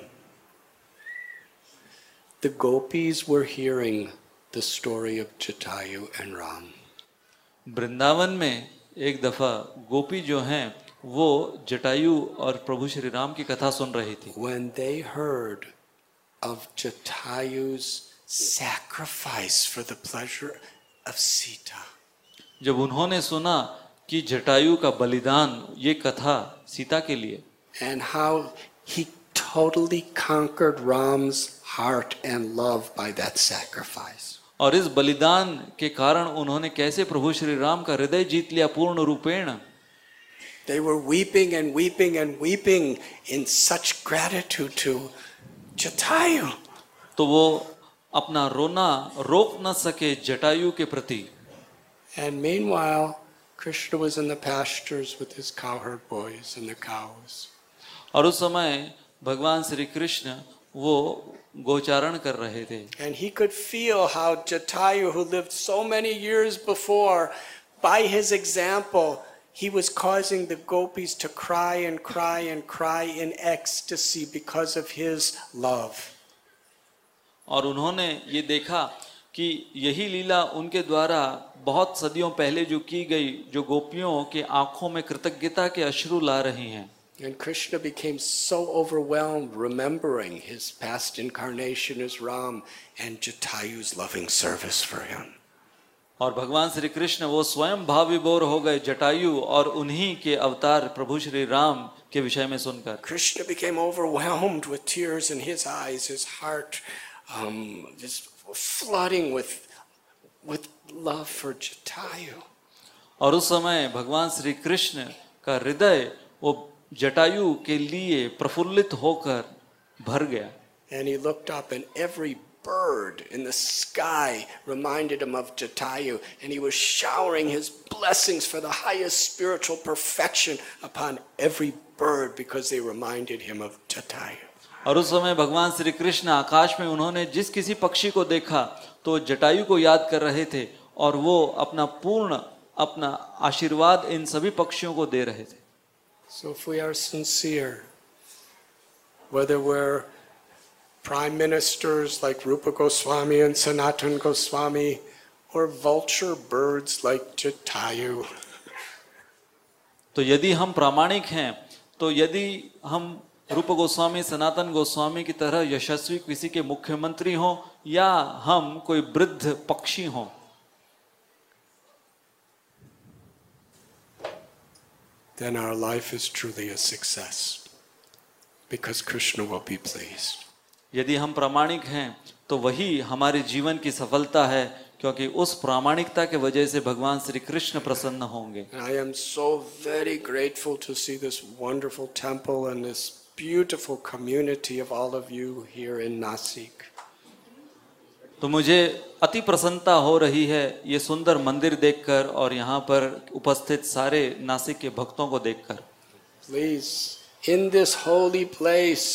Speaker 1: the gopis were hearing the story of Jatayu and Ram.
Speaker 2: Vrindavan में एक दफा गोपी जो हैं वो जटायु और प्रभु श्री राम की कथा सुन रही थी।
Speaker 1: When they heard of Jatayu's sacrifice for the pleasure of Sita,
Speaker 2: जब उन्होंने सुना कि जटायु का बलिदान, ये कथा सीता के लिए,
Speaker 1: and how he totally conquered Ram's heart and love by that sacrifice.
Speaker 2: और इस बलिदान के कारण उन्होंने कैसे प्रभु श्री राम का हृदय जीत लिया पूर्ण रूपेण।
Speaker 1: They were weeping and weeping and weeping in such gratitude to Jatayu.
Speaker 2: तो वो अपना रोना रोक न सके जटायु के प्रति।
Speaker 1: And meanwhile, Krishna was in the pastures with his cowherd boys and the cows.
Speaker 2: और उस समय भगवान श्री कृष्ण वो गोचारण कर रहे थे।
Speaker 1: And he could feel how Jatayu, who lived so many years before, by his example, he was causing the gopis to cry and cry and cry in ecstasy because of his love.
Speaker 2: और उन्होंने ये देखा कि यही लीला उनके द्वारा बहुत सदियों पहले जो की गई, जो गोपियों के आंखों में कृतज्ञता के अश्रु ला रही हैं।
Speaker 1: And Krishna became so overwhelmed remembering his past incarnation as Ram and Jatayu's loving service for him.
Speaker 2: और भगवान श्री कृष्ण वो स्वयं भाव विभोर हो गए जटायु और उन्हीं के अवतार प्रभु श्री राम के विषय में सुनकर।
Speaker 1: Krishna became overwhelmed with tears in his eyes, his heart um, just flooding with with love for Jatayu.
Speaker 2: और उस समय भगवान श्री कृष्ण का हृदय वो जटायु के लिए प्रफुल्लित होकर भर गया।
Speaker 1: And he looked up, and every bird in the sky reminded him of Jatayu, and he was showering his blessings for the highest spiritual perfection upon every bird because they reminded him of Jatayu.
Speaker 2: और उस समय भगवान श्री कृष्ण आकाश में उन्होंने जिस किसी पक्षी को देखा तो जटायु को याद कर रहे थे और वो अपना पूर्ण अपना आशीर्वाद इन सभी पक्षियों को दे रहे थे।
Speaker 1: So if we are sincere, whether we're prime ministers like Rupa Goswami and Sanatana Goswami, or vulture birds like Jatayu,
Speaker 2: तो यदि हम प्रामाणिक हैं, तो यदि हम रूप गोस्वामी सनातन गोस्वामी की तरह यशस्वी किसी के मुख्यमंत्री हों या हम कोई वृद्ध पक्षी हों,
Speaker 1: then our life is truly a success because Krishna will be pleased.
Speaker 2: यदि हम प्रामाणिक हैं तो वही हमारे जीवन की सफलता है, क्योंकि उस प्रामाणिकता के वजह से भगवान श्री कृष्ण प्रसन्न होंगे।
Speaker 1: And I am so very grateful to see this wonderful temple and this beautiful community of all of you here in Nasik.
Speaker 2: तो मुझे अति प्रसन्नता हो रही है ये सुंदर मंदिर देखकर और यहाँ पर उपस्थित सारे नासिक के भक्तों को देखकर।
Speaker 1: Please, in this holy place,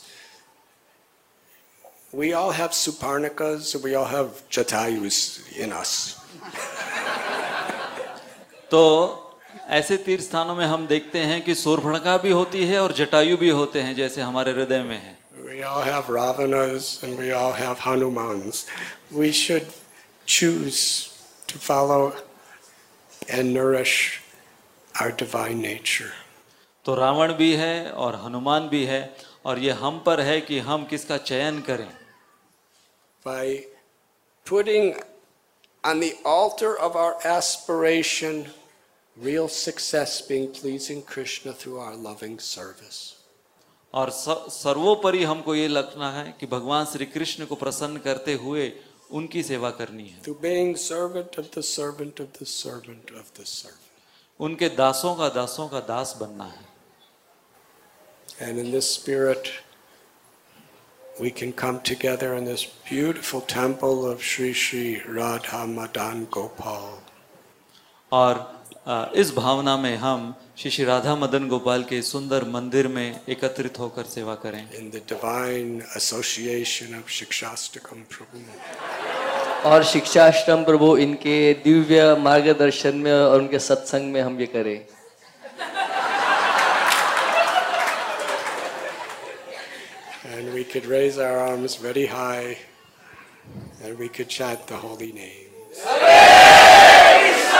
Speaker 1: we all have Suparnakas, we all have Jatayus in us.
Speaker 2: तो ऐसे तीर्थ स्थानों में हम देखते हैं कि शूर्पणखा भी होती है और जटायु भी होते हैं, जैसे हमारे हृदय में है।
Speaker 1: We all have Ravanas and we all have Hanumans. We should choose to follow and nourish our divine nature.
Speaker 2: तो रावण भी है और हनुमान भी है और ये हम पर है कि हम किसका चयन करें।
Speaker 1: By putting on the altar of our aspiration real success being pleasing Krishna through our loving service.
Speaker 2: और सर्वोपरि हमको ये लगना है कि भगवान श्री कृष्ण को प्रसन्न करते हुए उनकी सेवा करनी है।
Speaker 1: To being servant of the servant of the servant of the servant.
Speaker 2: उनके दासों का दासों का दास बनना है।
Speaker 1: And in this spirit, we can come together in this beautiful temple of Sri Sri Radha Madan Gopal.
Speaker 2: और इस भावना में हम श्री श्री राधा मदन गोपाल के सुंदर मंदिर में एकत्रित होकर सेवा करें।
Speaker 1: In the divine association of Shikshastakam Prabhu.
Speaker 3: और शिक्षाश्रम प्रभु इनके दिव्य मार्गदर्शन में और उनके सत्संग में हम ये करें।
Speaker 1: And we could raise our arms very high and we could chant the holy name.